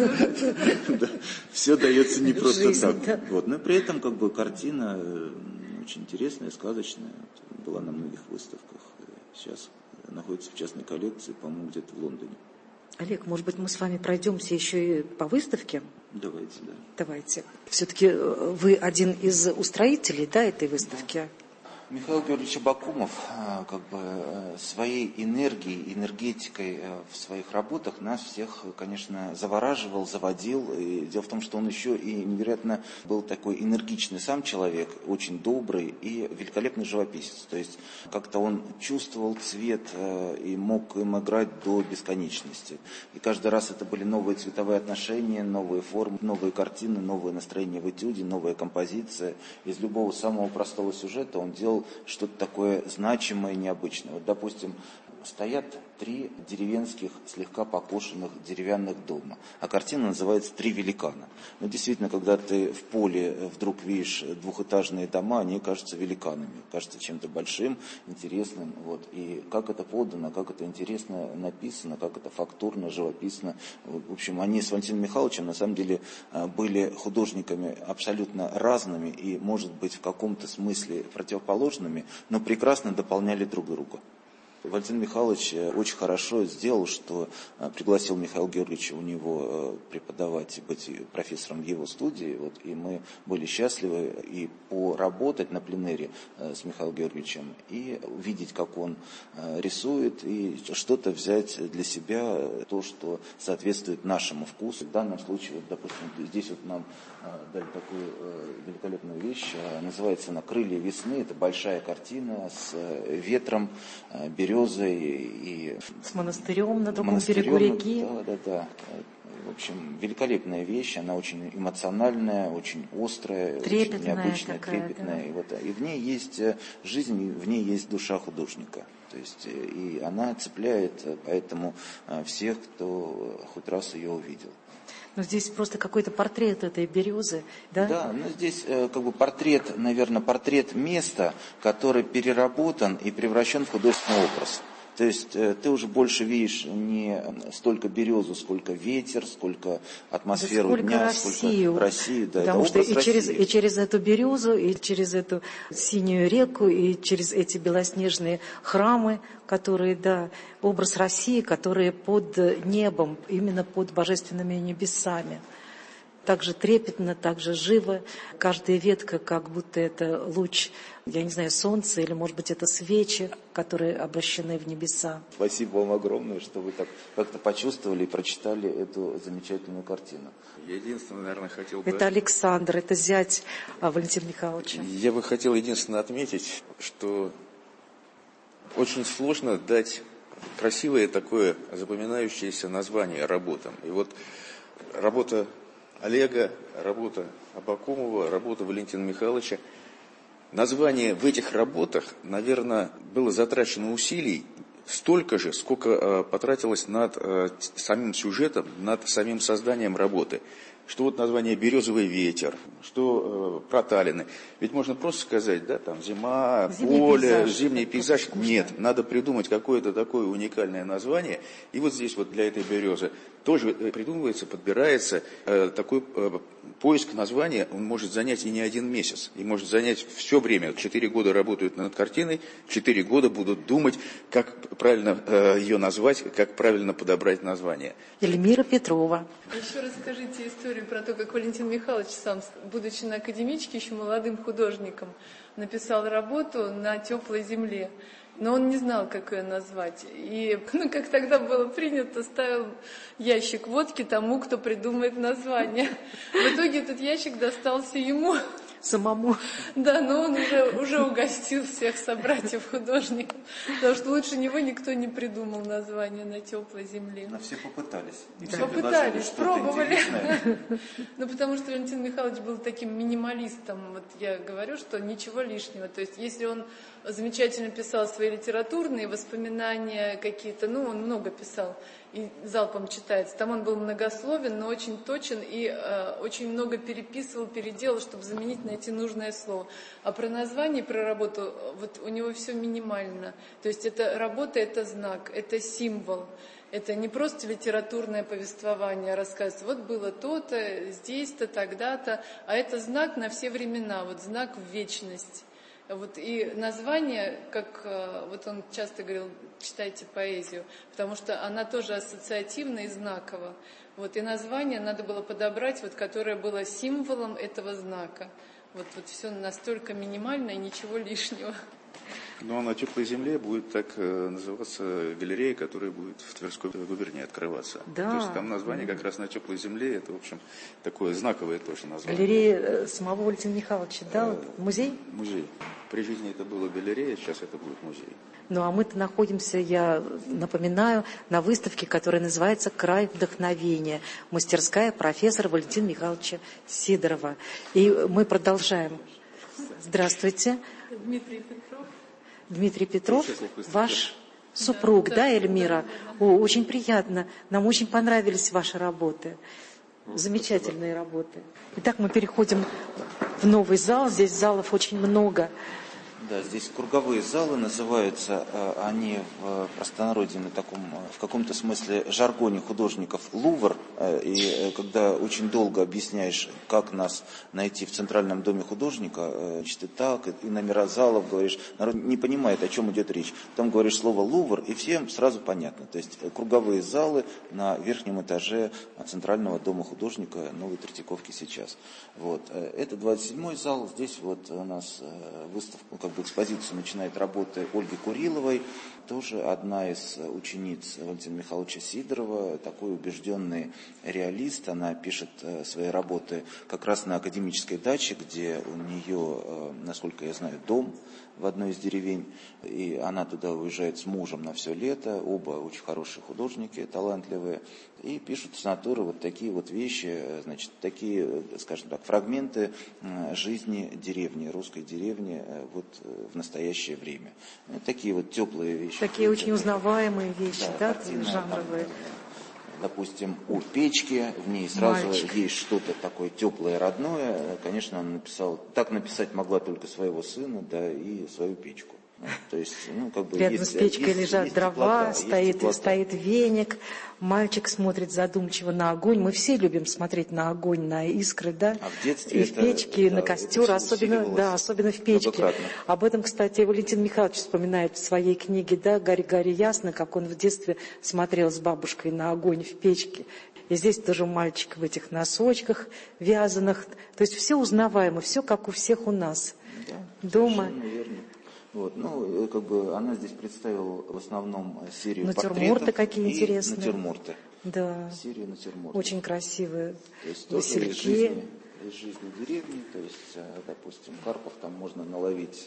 да, все дается не просто Жизнь, так. Да. Вот. Но при этом как бы картина очень интересная, сказочная. Была на многих выставках. Сейчас находится в частной коллекции, по-моему, где-то в Лондоне. Олег, может быть, мы с вами пройдемся еще и по выставке? Давайте, да. Давайте. Все-таки вы один из устроителей, да, этой выставки? Михаил Георгиевич Абакумов как бы своей энергией, энергетикой в своих работах нас всех, конечно, завораживал, заводил. И дело в том, что он еще и невероятно был такой энергичный сам человек, очень добрый и великолепный живописец. То есть как-то он чувствовал цвет и мог им играть до бесконечности. И каждый раз это были новые цветовые отношения, новые формы, новые картины, новые настроения в этюде, новая композиция. Из любого самого простого сюжета он делал что-то такое значимое, необычное. Вот, допустим, стоят три деревенских, слегка покошенных деревянных дома, а картина называется «Три великана». Но действительно, когда ты в поле вдруг видишь двухэтажные дома, они кажутся великанами, кажутся чем-то большим, интересным. Вот. И как это подано, как это интересно написано, как это фактурно, живописно. В общем, они с Валентином Михайловичем на самом деле были художниками абсолютно разными и, может быть, в каком-то смысле противоположными, но прекрасно дополняли друг друга. Валентин Михайлович очень хорошо сделал, что пригласил Михаила Георгиевича у него преподавать, быть профессором в его студии. Вот, и мы были счастливы и поработать на пленэре с Михаилом Георгиевичем, и увидеть, как он рисует, и что-то взять для себя, то, что соответствует нашему вкусу. В данном случае, вот, допустим, здесь вот нам дали такую великолепную вещь, называется она «Крылья весны». Это большая картина с ветром, березой и... С монастырем на другом монастырем, берегу реки. Да, да, да. В общем, великолепная вещь, она очень эмоциональная, очень острая, трепетная, очень необычная, такая, трепетная. да. И, вот, и в ней есть жизнь, в ней есть душа художника. То есть, и она цепляет поэтому всех, кто хоть раз ее увидел. Но здесь просто какой-то портрет этой березы, да? Да, ну здесь э, как бы портрет, наверное, портрет места, который переработан и превращен в художественный образ. То есть э, ты уже больше видишь не столько березу, сколько ветер, сколько атмосферу да сколько дня, Россию, сколько Россию. Да, потому это что образ и через, России. и через эту березу, и через эту синюю реку, и через эти белоснежные храмы, которые, да, образ России, которые под небом, именно под божественными небесами. Так же трепетно, так же живо. Каждая ветка, как будто это луч, я не знаю, солнца, или, может быть, это свечи, которые обращены в небеса. Спасибо вам огромное, что вы так как-то почувствовали и прочитали эту замечательную картину. Я единственное, наверное, хотел бы... Это Александр, это зять Валентина Михайловича. Я бы хотел единственное отметить, что очень сложно дать красивое такое запоминающееся название работам. И вот работа Олега, работа Абакумова, работа Валентина Михайловича. Название в этих работах, наверное, было затрачено усилий столько же, сколько э, потратилось над э, самим сюжетом, над самим созданием работы. Что вот название «Березовый ветер», что э, проталины. Ведь можно просто сказать, да, там зима, зимний поле, пейзаж, зимний пейзаж. скучно. Нет, надо придумать какое-то такое уникальное название. И вот здесь вот для этой березы тоже придумывается, подбирается э, такой э, поиск названия. Он может занять и не один месяц, и может занять все время. Четыре года работают над картиной, четыре года будут думать, как правильно э, ее назвать, как правильно подобрать название. Эльмира Петрова. Еще расскажите историю про то, как Валентин Михайлович сам, будучи на академичке, еще молодым художником, написал работу «На теплой земле». Но он не знал, как ее назвать. И, ну, как тогда было принято, ставил ящик водки тому, кто придумает название. В итоге этот ящик достался ему. Самому. Да, но он уже, уже угостил всех собратьев-художников, потому что лучше него никто не придумал название «На теплой земле». Но все попытались. И Да. все Попытались, пробовали. интересное. Ну, потому что Валентин Михайлович был таким минималистом. Вот я говорю, что ничего лишнего. То есть, если он замечательно писал свои литературные воспоминания какие-то, ну, он много писал и залпом читается. Там он был многословен, но очень точен и э, очень много переписывал, переделал, чтобы заменить, найти нужное слово. А про название, про работу, вот у него все минимально. То есть, это работа, это знак, это символ. Это не просто литературное повествование, рассказ. Вот было то-то, здесь-то, тогда-то, а это знак на все времена, вот знак в вечность. Вот и название, как вот он часто говорил, читайте поэзию, потому что она тоже ассоциативна и знакова. Вот и название надо было подобрать, вот, которое было символом этого знака. Вот, вот все настолько минимально и ничего лишнего. Ну, а на теплой земле будет так называться галерея, которая будет в Тверской губернии открываться. Да. То есть там название как раз на теплой земле, это, в общем, такое знаковое тоже название. Галерея самого Валентина Михайловича, да? Музей? Музей. При жизни это была галерея, сейчас это будет музей. Ну, а мы-то находимся, я напоминаю, на выставке, которая называется «Край вдохновения». Мастерская профессора Валентина Михайловича Сидорова. И мы продолжаем. Здравствуйте. Дмитрий Петров. Дмитрий Петров, ваш супруг, да, да, Эльмира? О, очень приятно. Нам очень понравились ваши работы. Замечательные работы. Итак, мы переходим в новый зал. Здесь залов очень много. Да, здесь круговые залы называются, они в простонародье на таком, в каком-то смысле жаргоне художников Лувр. И когда очень долго объясняешь, как нас найти в Центральном доме художника, значит, и так, и номера залов говоришь, народ не понимает, о чем идет речь. Потом говоришь слово Лувр, и всем сразу понятно. То есть круговые залы на верхнем этаже Центрального дома художника Новой Третьяковки сейчас. Вот. Это двадцать седьмой зал. Здесь вот у нас выставка, как бы экспозицию начинает работа Ольги Куриловой, тоже одна из учениц Валентина Михайловича Сидорова, такой убежденный реалист. Она пишет свои работы как раз на академической даче, где у нее, насколько я знаю, дом в одной из деревень, и она туда уезжает с мужем на все лето, оба очень хорошие художники, талантливые, и пишут с натуры вот такие вот вещи, значит, такие, скажем так, фрагменты жизни деревни, русской деревни вот в настоящее время. Такие вот теплые вещи. Такие очень узнаваемые вещи, да, да, жанровые. Допустим, у печки, в ней сразу Мальчик. Есть что-то такое теплое, родное. Конечно, он написал, так написать могла только своего сына, да, и свою печку. То есть, ну, как бы Рядом есть, с печкой есть, лежат есть дрова, теплота, стоит, теплота. стоит веник, мальчик смотрит задумчиво на огонь. Мы все любим смотреть на огонь, на искры, да? А в детстве и в это, печке, и да, на костер, особенно, да, особенно в печке. многократно. Об этом, кстати, Валентин Михайлович вспоминает в своей книге, да, «Гори-гори ясно», как он в детстве смотрел с бабушкой на огонь в печке. И здесь тоже мальчик в этих носочках вязаных. То есть все узнаваемо, все как у всех у нас. Да, дома. верно. Вот, ну, как бы она здесь представила в основном серию натюрморты портретов какие и интересные. натюрморты. Да. Серию натюрмортов. Очень красивые. То есть тоже из жизни, из жизни деревни. То есть, допустим, карпов там можно наловить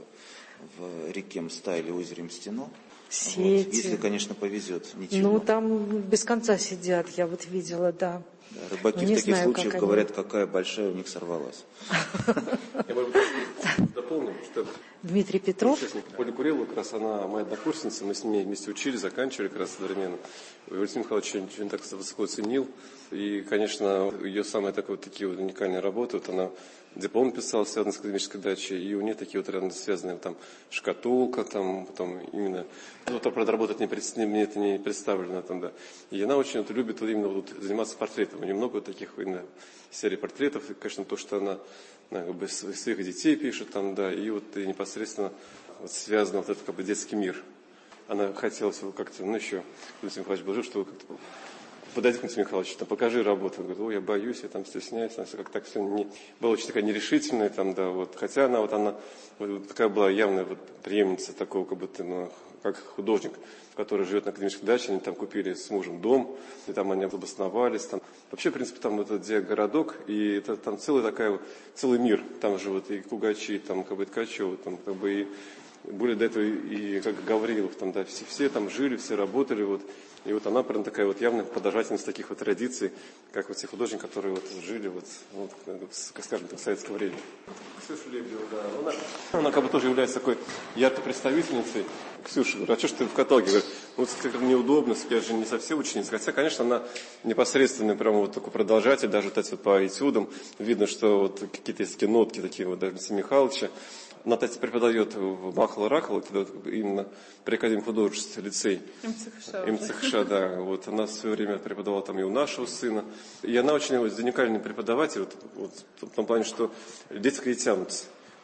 в реке Мста или озере Мстино. Сети. Вот. Если, конечно, повезет. Ничего. Ну, там без конца сидят, я вот видела, да. Да, рыбаки не в таких знаю, случаях как говорят, они... какая большая у них сорвалась. Я, может быть, дополню, что Дмитрий Петров. Оля Курилова, как раз она моя однокурсница, мы с ней вместе учились, заканчивали как раз одновременно. Валентин Михайлович очень так высоко ценил. И, конечно, ее самые так, вот, такие вот уникальные работы, вот она диплом писала, связанный с академической дачей, и у нее такие вот рядом связанные там шкатулка, там, потом именно, ну, то, правда, работать не, пред, мне это не представлено там, да. И она очень вот, любит вот, именно вот, заниматься портретом. У нее много вот таких именно серий портретов, и, конечно, то, что она как бы, своих детей пишет там, да, и вот и непосредственно вот, связано вот этот как бы детский мир. Она хотела как-то, ну, еще, Валентин Михайлович был жив, чтобы как-то подойди к Валентину Михайловичу, там, покажи работу. Он говорит, ой, я боюсь, я там стесняюсь. Она как так все не... была очень такая нерешительная, там, да, вот. Хотя она вот она вот, такая была явная вот, преемница такого, как будто, ну, как художник, который живет на академической даче, они там купили с мужем дом, и там они обосновались. Там. Вообще, в принципе, там вот, где городок, и это там целый такая, целый мир. Там живут и Кугачи, там, как бы, Ткачевы, там, как бы, и более до этого и, как Гаврилов, там, да, все, все там жили, все работали, вот. И вот она прям такая вот явная подражательница таких вот традиций, как вот те художники, которые вот жили вот, вот скажем так, в советское время. Ксюша Лебедева, да, она, она как бы тоже является такой яркой представительницей. Ксюша, говорю, а что ж ты в каталоге? Говорит, ну, как-то неудобно, я же не совсем ученица. Хотя, конечно, она непосредственный прямо вот такой продолжатель, даже вот, вот по этюдам. Видно, что вот какие-то есть такие нотки такие вот, даже Валентина Михайловича. Она, кстати, преподает в Махало-Рахало, именно при Академии художеств лицей. МЦХШ. МЦХШ, да. Вот она в свое время преподавала там и у нашего сына. И она очень вот, уникальный преподаватель, вот, вот, в том плане, что дети к ней тянутся.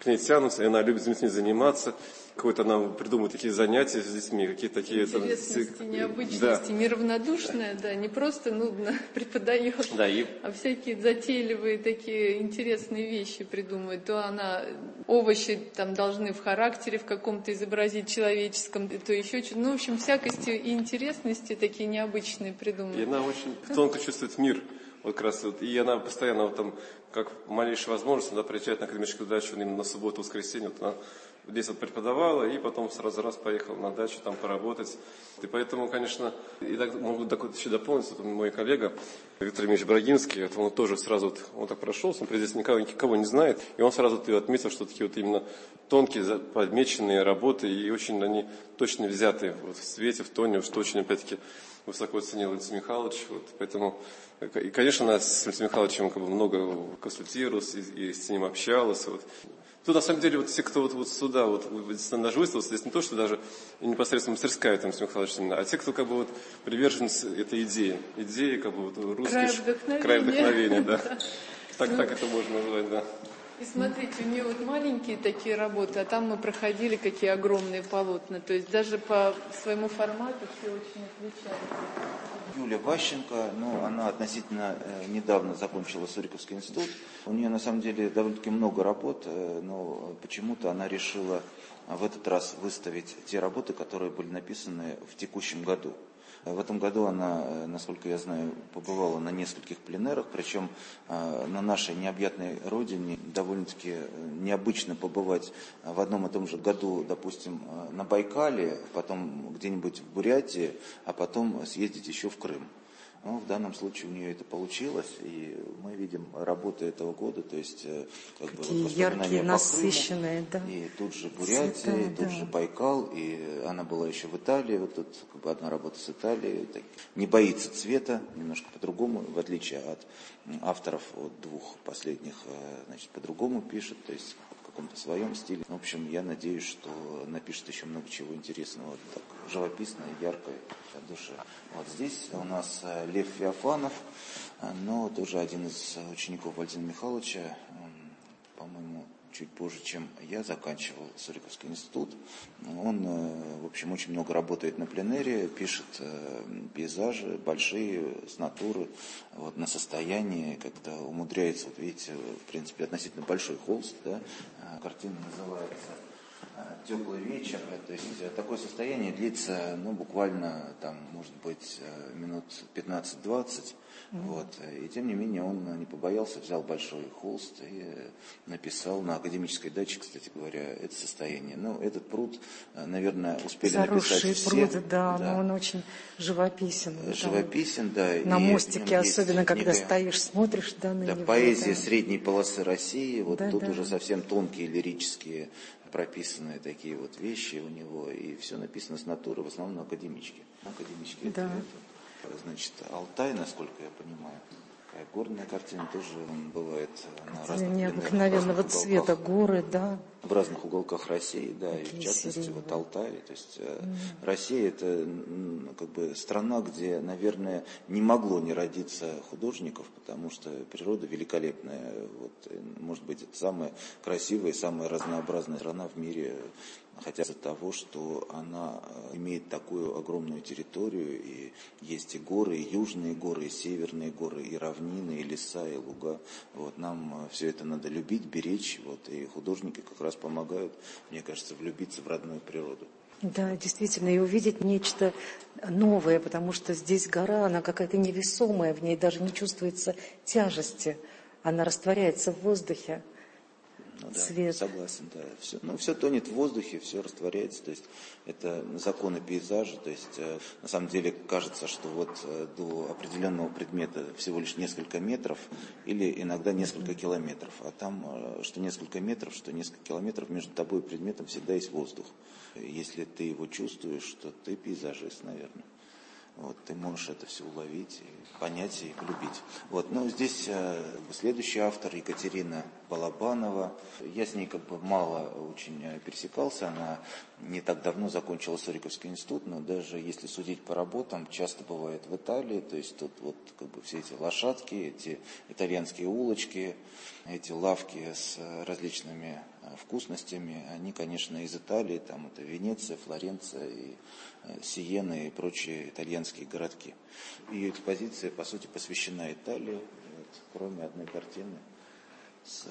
к ней тянутся, и она любит с детьми заниматься. Какое-то она придумывает такие занятия с детьми, какие-то такие... Интересности, там, необычности, да. неравнодушная, да, не просто нудно преподает, да, и... а всякие затейливые такие интересные вещи придумывает. То она овощи там должны в характере в каком-то изобразить человеческом, то еще что-то. Ну, в общем, всякости и интересности такие необычные придумывает. И она очень тонко чувствует мир. Вот как раз вот, и она постоянно вот там, как малейшая возможность, она приезжает на академическую дачу именно на субботу, воскресенье. Вот она здесь вот преподавала, и потом сразу раз поехала на дачу там поработать. И поэтому, конечно, и так могу еще дополнить, вот мой коллега Виктор Ильич Брагинский, вот он тоже сразу, вот, он так прошелся, он здесь никого, никого не знает, и он сразу вот отметил, что такие вот именно тонкие, подмеченные работы, и очень они точно взяты вот, в свете, в тоне, что очень, опять-таки, высоко оценил Валентин Михайлович. Вот, поэтому, и, конечно, она с Валентином Михайловичем как бы много консультировалась, и, и с ним общалась. Вот. Тут, на самом деле, вот все, кто вот, вот сюда, вот, даже выставился, здесь не то, что даже непосредственно мастерская там, Валентин Михайлович, а те, кто как бы вот приверженцы этой идеи, идеи как бы вот русский... Край вдохновения. Край вдохновения, да. Так, так это можно назвать, да. И смотрите, у нее вот маленькие такие работы, а там мы проходили какие огромные полотна. То есть даже по своему формату все очень отличаются. Юлия Ващенко, ну, она относительно э, недавно закончила Суриковский институт. У нее на самом деле довольно-таки много работ, э, но почему-то она решила в этот раз выставить те работы, которые были написаны в текущем году. В этом году она, насколько я знаю, побывала на нескольких пленэрах, причем на нашей необъятной родине довольно-таки необычно побывать в одном и том же году, допустим, на Байкале, потом где-нибудь в Бурятии, а потом съездить еще в Крым. Ну, в данном случае у нее это получилось, и мы видим работы этого года, то есть как бы такие вот яркие, по насыщенные, Крыму, да. И тут же Бурятия, Цвета, и тут да. же Байкал, и она была еще в Италии, вот тут как бы одна работа с Италией, так, не боится цвета, немножко по-другому, в отличие от авторов от двух последних, значит, по-другому пишет, то есть в каком-то своем стиле. В общем, я надеюсь, что напишет еще много чего интересного, так живописно и ярко от души. Вот здесь у нас Лев Феофанов, но тоже один из учеников Валентина Михайловича, по-моему, чуть позже, чем я, заканчивал Суриковский институт. Он, в общем, очень много работает на пленэре, пишет пейзажи большие, с натуры, вот, на состоянии, как-то умудряется, вот видите, в принципе, относительно большой холст, да, картина называется «Теплый вечер», то есть такое состояние длится, ну, буквально, там, может быть, минут пятнадцать-двадцать, mm-hmm. вот, и тем не менее он не побоялся, взял большой холст и написал на академической даче, кстати говоря, это состояние. Ну, этот пруд, наверное, успели Заросший написать пруд, все. да, да, но он очень живописен. Живописен, там, да. На мостике, особенно, когда некая, стоишь, смотришь, да, на да, него. поэзия да. средней полосы России, вот да, тут да. уже совсем тонкие лирические прописанные такие вот вещи у него, и все написано с натуры, в основном на академичке. На академичке да. это, это, значит, Алтай, насколько я понимаю. Такая горная картина тоже бывает на разных необыкновенного цвета горы, да. В разных уголках России, да, такие и в частности сиреневые. вот Алтай. То есть mm. Россия это как бы страна, где, наверное, не могло не родиться художников, потому что природа великолепная. Вот, может быть, это самая красивая и самая разнообразная страна в мире, хотя из-за того, что она имеет такую огромную территорию, и есть и горы, и южные горы, и северные горы, и равнины, и леса, и луга. Вот, нам все это надо любить, беречь, вот, и художники как раз помогают, мне кажется, влюбиться в родную природу. Да, действительно, и увидеть нечто новое, потому что здесь гора, она какая-то невесомая, в ней даже не чувствуется тяжести, она растворяется в воздухе. Ну, да, Цвет. Согласен, да. Все, ну, все тонет в воздухе, все растворяется. То есть это законы пейзажа. То есть э, на самом деле кажется, что вот э, до определенного предмета всего лишь несколько метров или иногда несколько километров. А там, э, что несколько метров, что несколько километров, между тобой и предметом всегда есть воздух. Если ты его чувствуешь, то ты пейзажист, наверное. Вот, ты можешь это все уловить, и понять и полюбить. Вот, ну, здесь э, следующий автор Екатерина Балабанова. Я с ней как бы мало очень пересекался. Она не так давно закончила Суриковский институт, но даже если судить по работам, часто бывает в Италии. То есть тут вот как бы все эти лошадки, эти итальянские улочки, эти лавки с различными вкусностями, они, конечно, из Италии, там это Венеция, Флоренция, и Сиена и прочие итальянские городки. И экспозиция, по сути, посвящена Италии, вот, кроме одной картины с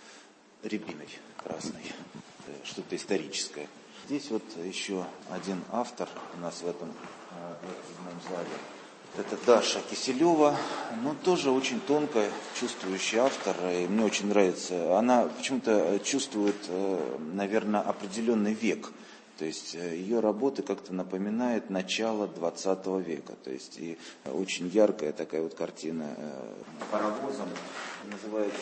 рябиной красной, что-то историческое. Здесь вот еще один автор у нас в этом, в этом зале. Это Даша Киселева, ну тоже очень тонко чувствующий автор, и мне очень нравится. Она почему-то чувствует, наверное, определенный век. То есть ее работы как-то напоминают начало двадцатого века. То есть и очень яркая такая вот картина паровозом, называется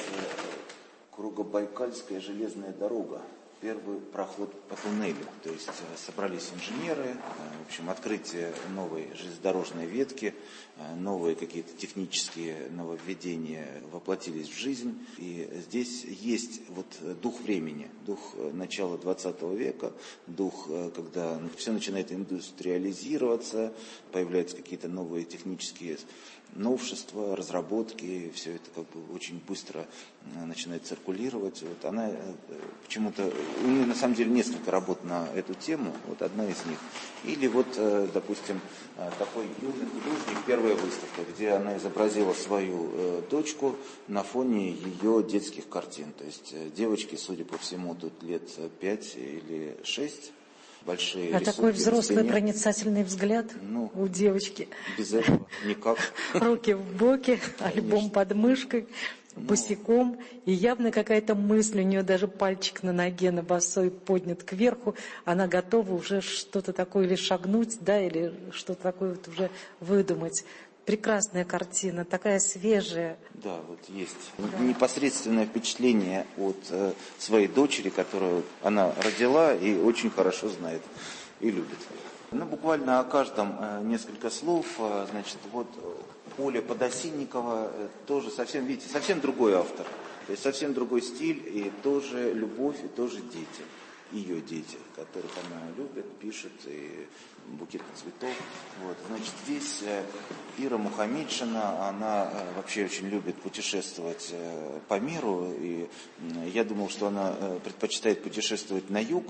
«Кругобайкальская железная дорога». Первый проход по туннелю. То есть собрались инженеры, в общем, открытие новой железнодорожной ветки, новые какие-то технические нововведения воплотились в жизнь. И здесь есть вот дух времени, дух начала двадцатого века, дух, когда все начинает индустриализироваться, появляются какие-то новые технические новшества, разработки, все это как бы очень быстро начинает циркулировать. Вот она почему-то, у нее на самом деле несколько работ на эту тему, вот одна из них. Или вот, допустим, такой юный художник, первая выставка, где она изобразила свою дочку на фоне ее детских картин. То есть девочке, судя по всему, тут лет пять или шесть. Большие а такой взрослый проницательный взгляд ну, у девочки. Без этого никак. Руки в боки, альбом под мышкой, босиком. И явно какая-то мысль, у нее даже пальчик на ноге, на босой поднят кверху. Она готова уже что-то такое или шагнуть, да, или что-то такое вот уже выдумать. Прекрасная картина, такая свежая. Да, вот есть да. непосредственное впечатление от э, своей дочери, которую она родила и очень хорошо знает и любит. Ну, буквально о каждом э, несколько слов. Э, значит, вот Оля Подосинникова э, тоже совсем, видите, совсем другой автор. То есть совсем другой стиль, и тоже любовь, и тоже дети. Ее дети, которых она любит, пишет, и букеты цветов. Вот. Значит, здесь Ира Мухамедшина, она вообще очень любит путешествовать по миру, и я думал, что она предпочитает путешествовать на юг,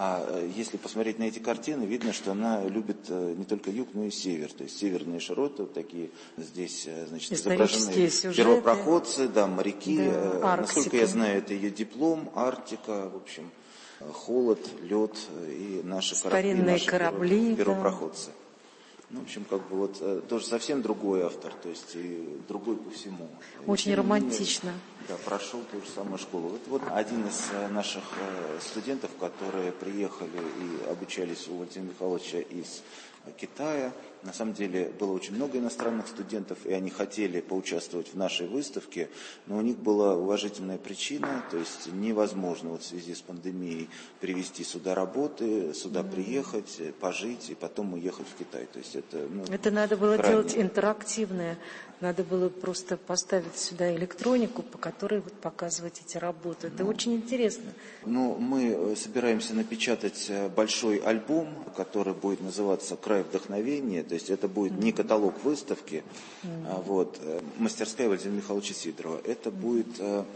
а если посмотреть на эти картины, видно, что она любит не только юг, но и север, то есть северные широты, вот такие здесь, значит, изображены сюжеты. Первопроходцы, да, моряки, да, насколько я знаю, это ее диплом, Арктика, в общем. Холод, лед и наши корабли, наши корабли первопроходцы. Да. Ну, в общем, как бы вот тоже совсем другой автор, то есть и другой по всему. Очень и романтично. Менее, да, прошел ту же самую школу. Вот, вот один из наших студентов, которые приехали и обучались у Владимира Михайловича из Китая. На самом деле было очень много иностранных студентов, и они хотели поучаствовать в нашей выставке, но у них была уважительная причина, то есть невозможно вот в связи с пандемией привезти сюда работы, сюда mm-hmm. приехать, пожить и потом уехать в Китай. То есть это, ну, это надо было крайне... делать интерактивное, надо было просто поставить сюда электронику, по которой вот показывать эти работы. Это ну, очень интересно. Ну, мы собираемся напечатать большой альбом, который будет называться «Край вдохновения». То есть это будет не каталог выставки, mm-hmm. а вот, мастерская Владимира Михайловича Сидорова. Это будет а,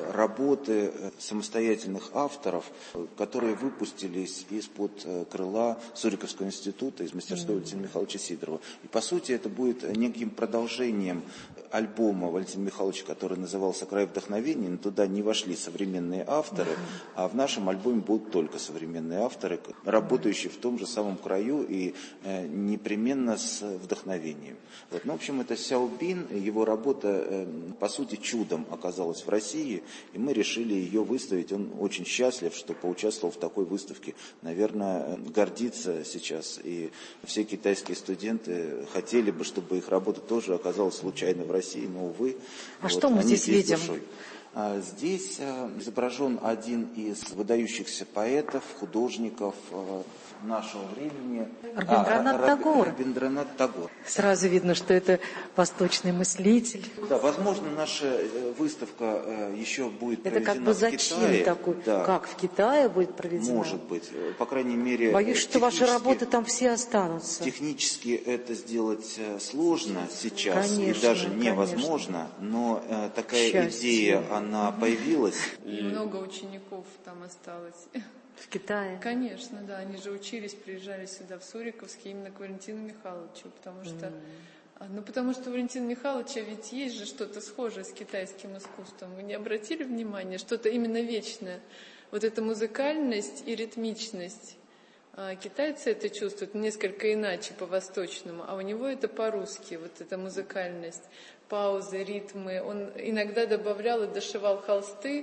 работы самостоятельных авторов, которые выпустились из-под крыла Суриковского института, из мастерской mm-hmm. Владимира Михайловича Сидорова. И по сути это будет неким продолжением альбома Владимира Михайловича, который назывался «Край вдохновения», но туда не вошли современные авторы, mm-hmm. а в нашем альбоме будут только современные авторы, работающие mm-hmm. в том же самом краю и э, непременно с вдохновением. Вот. Ну, в общем, это Сяо Бин, его работа, э, по сути, чудом оказалась в России, и мы решили ее выставить. Он очень счастлив, что поучаствовал в такой выставке. Наверное, гордится сейчас, и все китайские студенты хотели бы, чтобы их работа тоже оказалась случайно в России, но, увы. А вот, что мы здесь видим? Душой. Здесь изображен один из выдающихся поэтов, художников нашего времени. Рабиндранат Тагор. Рабиндранат Тагор. Сразу видно, что это восточный мыслитель. Да, возможно, наша выставка еще будет это проведена как бы в зачем Китае. Такой, да. Как в Китае будет проведена? Может быть, по крайней мере. Боюсь, что ваши работы там все останутся. Технически это сделать сложно сейчас, конечно, и даже конечно. невозможно, но э, такая идея, она появилась. И много учеников там осталось. В Китае? Конечно, да. Они же учились, приезжали сюда, в Суриковский, именно к Валентину Михайловичу, потому что... Mm. Ну, потому что у Валентина Михайловича ведь есть же что-то схожее с китайским искусством. Вы не обратили внимания? Что-то именно вечное. Вот эта музыкальность и ритмичность. Китайцы это чувствуют несколько иначе, по-восточному, а у него это по-русски, вот эта музыкальность, паузы, ритмы. Он иногда добавлял и дошивал холсты,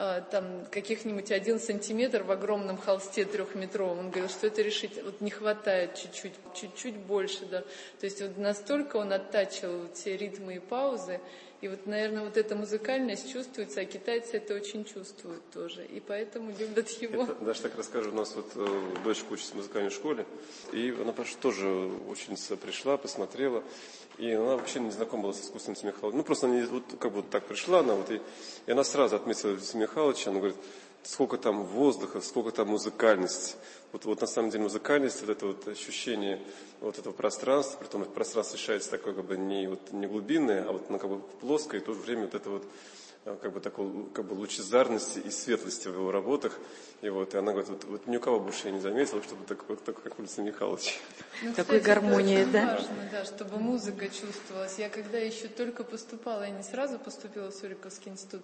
там каких-нибудь один сантиметр в огромном холсте трехметровом. Он говорил, что это решить, вот не хватает чуть-чуть, чуть-чуть больше, да. То есть вот настолько он оттачивал вот все ритмы и паузы. И вот, наверное, вот эта музыкальность чувствуется, а китайцы это очень чувствуют тоже, и поэтому любят его. Это, даже так расскажу, у нас вот э, дочка учится в музыкальной школе, и она тоже ученица пришла, посмотрела, и она вообще не знакома была с искусством Валентина Михайловича. Ну, просто она вот, как бы так пришла, она вот, и, и она сразу отметила Валентина Михайловича, она говорит, сколько там воздуха, сколько там музыкальности. Вот, вот на самом деле музыкальность, вот это вот ощущение вот этого пространства, притом это пространство ощущается такое как бы не, вот, не глубинное, а вот оно как бы плоское, и в то же время вот это вот как бы такой как бы лучезарности и светлости в его работах. И вот и она говорит, вот, вот ни у кого больше я не заметила, чтобы так, вот, так как Валентин Михайлович. Ну, такой кстати, гармонии, это очень да? важно, да, чтобы музыка чувствовалась. Я когда еще только поступала, я не сразу поступила в Суриковский институт,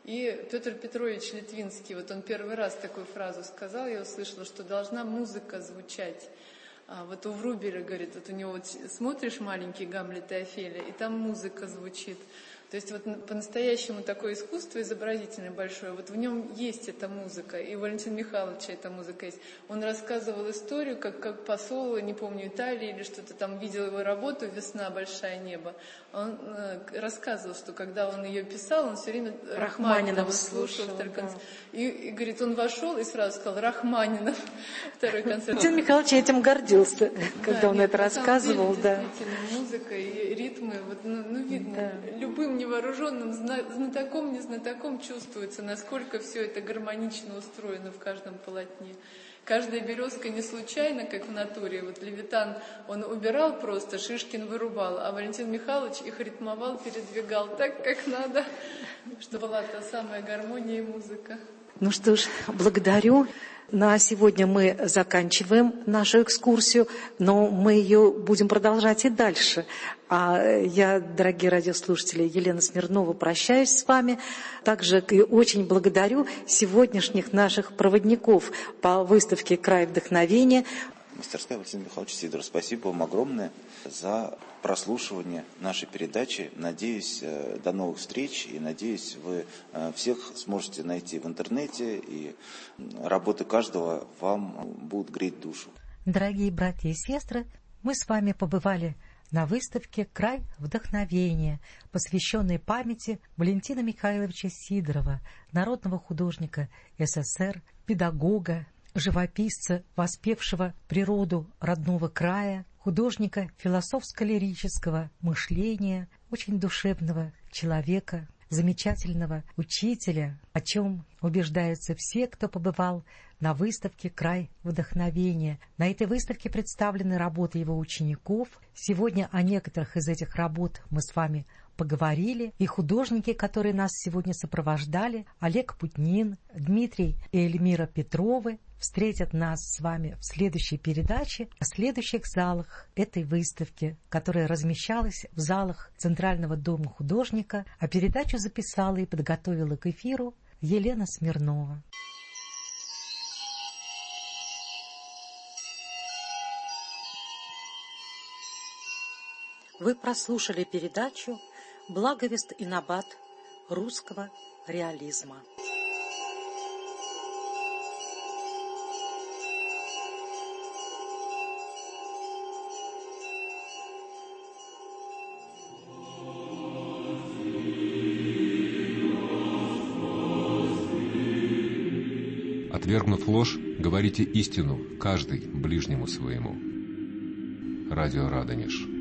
и Петр Петрович Литвинский, вот он первый раз такую фразу сказал, я услышала, что должна музыка звучать. А вот у Врубеля, говорит, вот у него вот смотришь маленький Гамлет и Офелия, и там музыка звучит. То есть вот по-настоящему такое искусство изобразительное большое, вот в нем есть эта музыка, и у Валентина Михайловича эта музыка есть. Он рассказывал историю, как, как посол, не помню, Италии или что-то там, видел его работу «Весна, большое небо». Он э, рассказывал, что когда он ее писал, он все время Рахманинова слушал. слушал второй да. концерт. И, и, говорит, он вошел и сразу сказал «Рахманинов», второй концерт. Валентин Михайлович этим гордился, когда да, он нет, это рассказывал. Деле, да. Действительно, музыка и ритмы, вот, ну, ну видно, Да. любым невооруженным знатоком, незнатоком чувствуется, насколько все это гармонично устроено в каждом полотне. Каждая березка не случайно, как в натуре. Вот Левитан, он убирал просто, Шишкин вырубал, а Валентин Михайлович их ритмовал, передвигал так, как надо, чтобы была та самая гармония и музыка. Ну что ж, благодарю. На сегодня мы заканчиваем нашу экскурсию, но мы ее будем продолжать и дальше. А я, дорогие радиослушатели, Елена Смирнова, прощаюсь с вами. Также очень благодарю сегодняшних наших проводников по выставке «Край вдохновения». Мастерская Валентина Михайловича Сидорова, спасибо вам огромное за прослушивание нашей передачи. Надеюсь, до новых встреч, и надеюсь, вы всех сможете найти в интернете, и работы каждого вам будут греть душу. Дорогие братья и сестры, мы с вами побывали на выставке «Край вдохновения», посвященной памяти Валентина Михайловича Сидорова, народного художника СССР, педагога, живописца, воспевшего природу родного края, художника философско-лирического мышления, очень душевного человека, замечательного учителя, о чем убеждаются все, кто побывал на выставке «Край вдохновения». На этой выставке представлены работы его учеников. Сегодня о некоторых из этих работ мы с вами поговорили. И художники, которые нас сегодня сопровождали, Олег Путнин, Дмитрий и Эльмира Петровы, встретят нас с вами в следующей передаче о следующих залах этой выставки, которая размещалась в залах Центрального дома художника, а передачу записала и подготовила к эфиру Елена Смирнова. Вы прослушали передачу «Благовест и набат русского реализма». Отвергнув ложь, говорите истину, каждый ближнему своему. Радио Радонеж.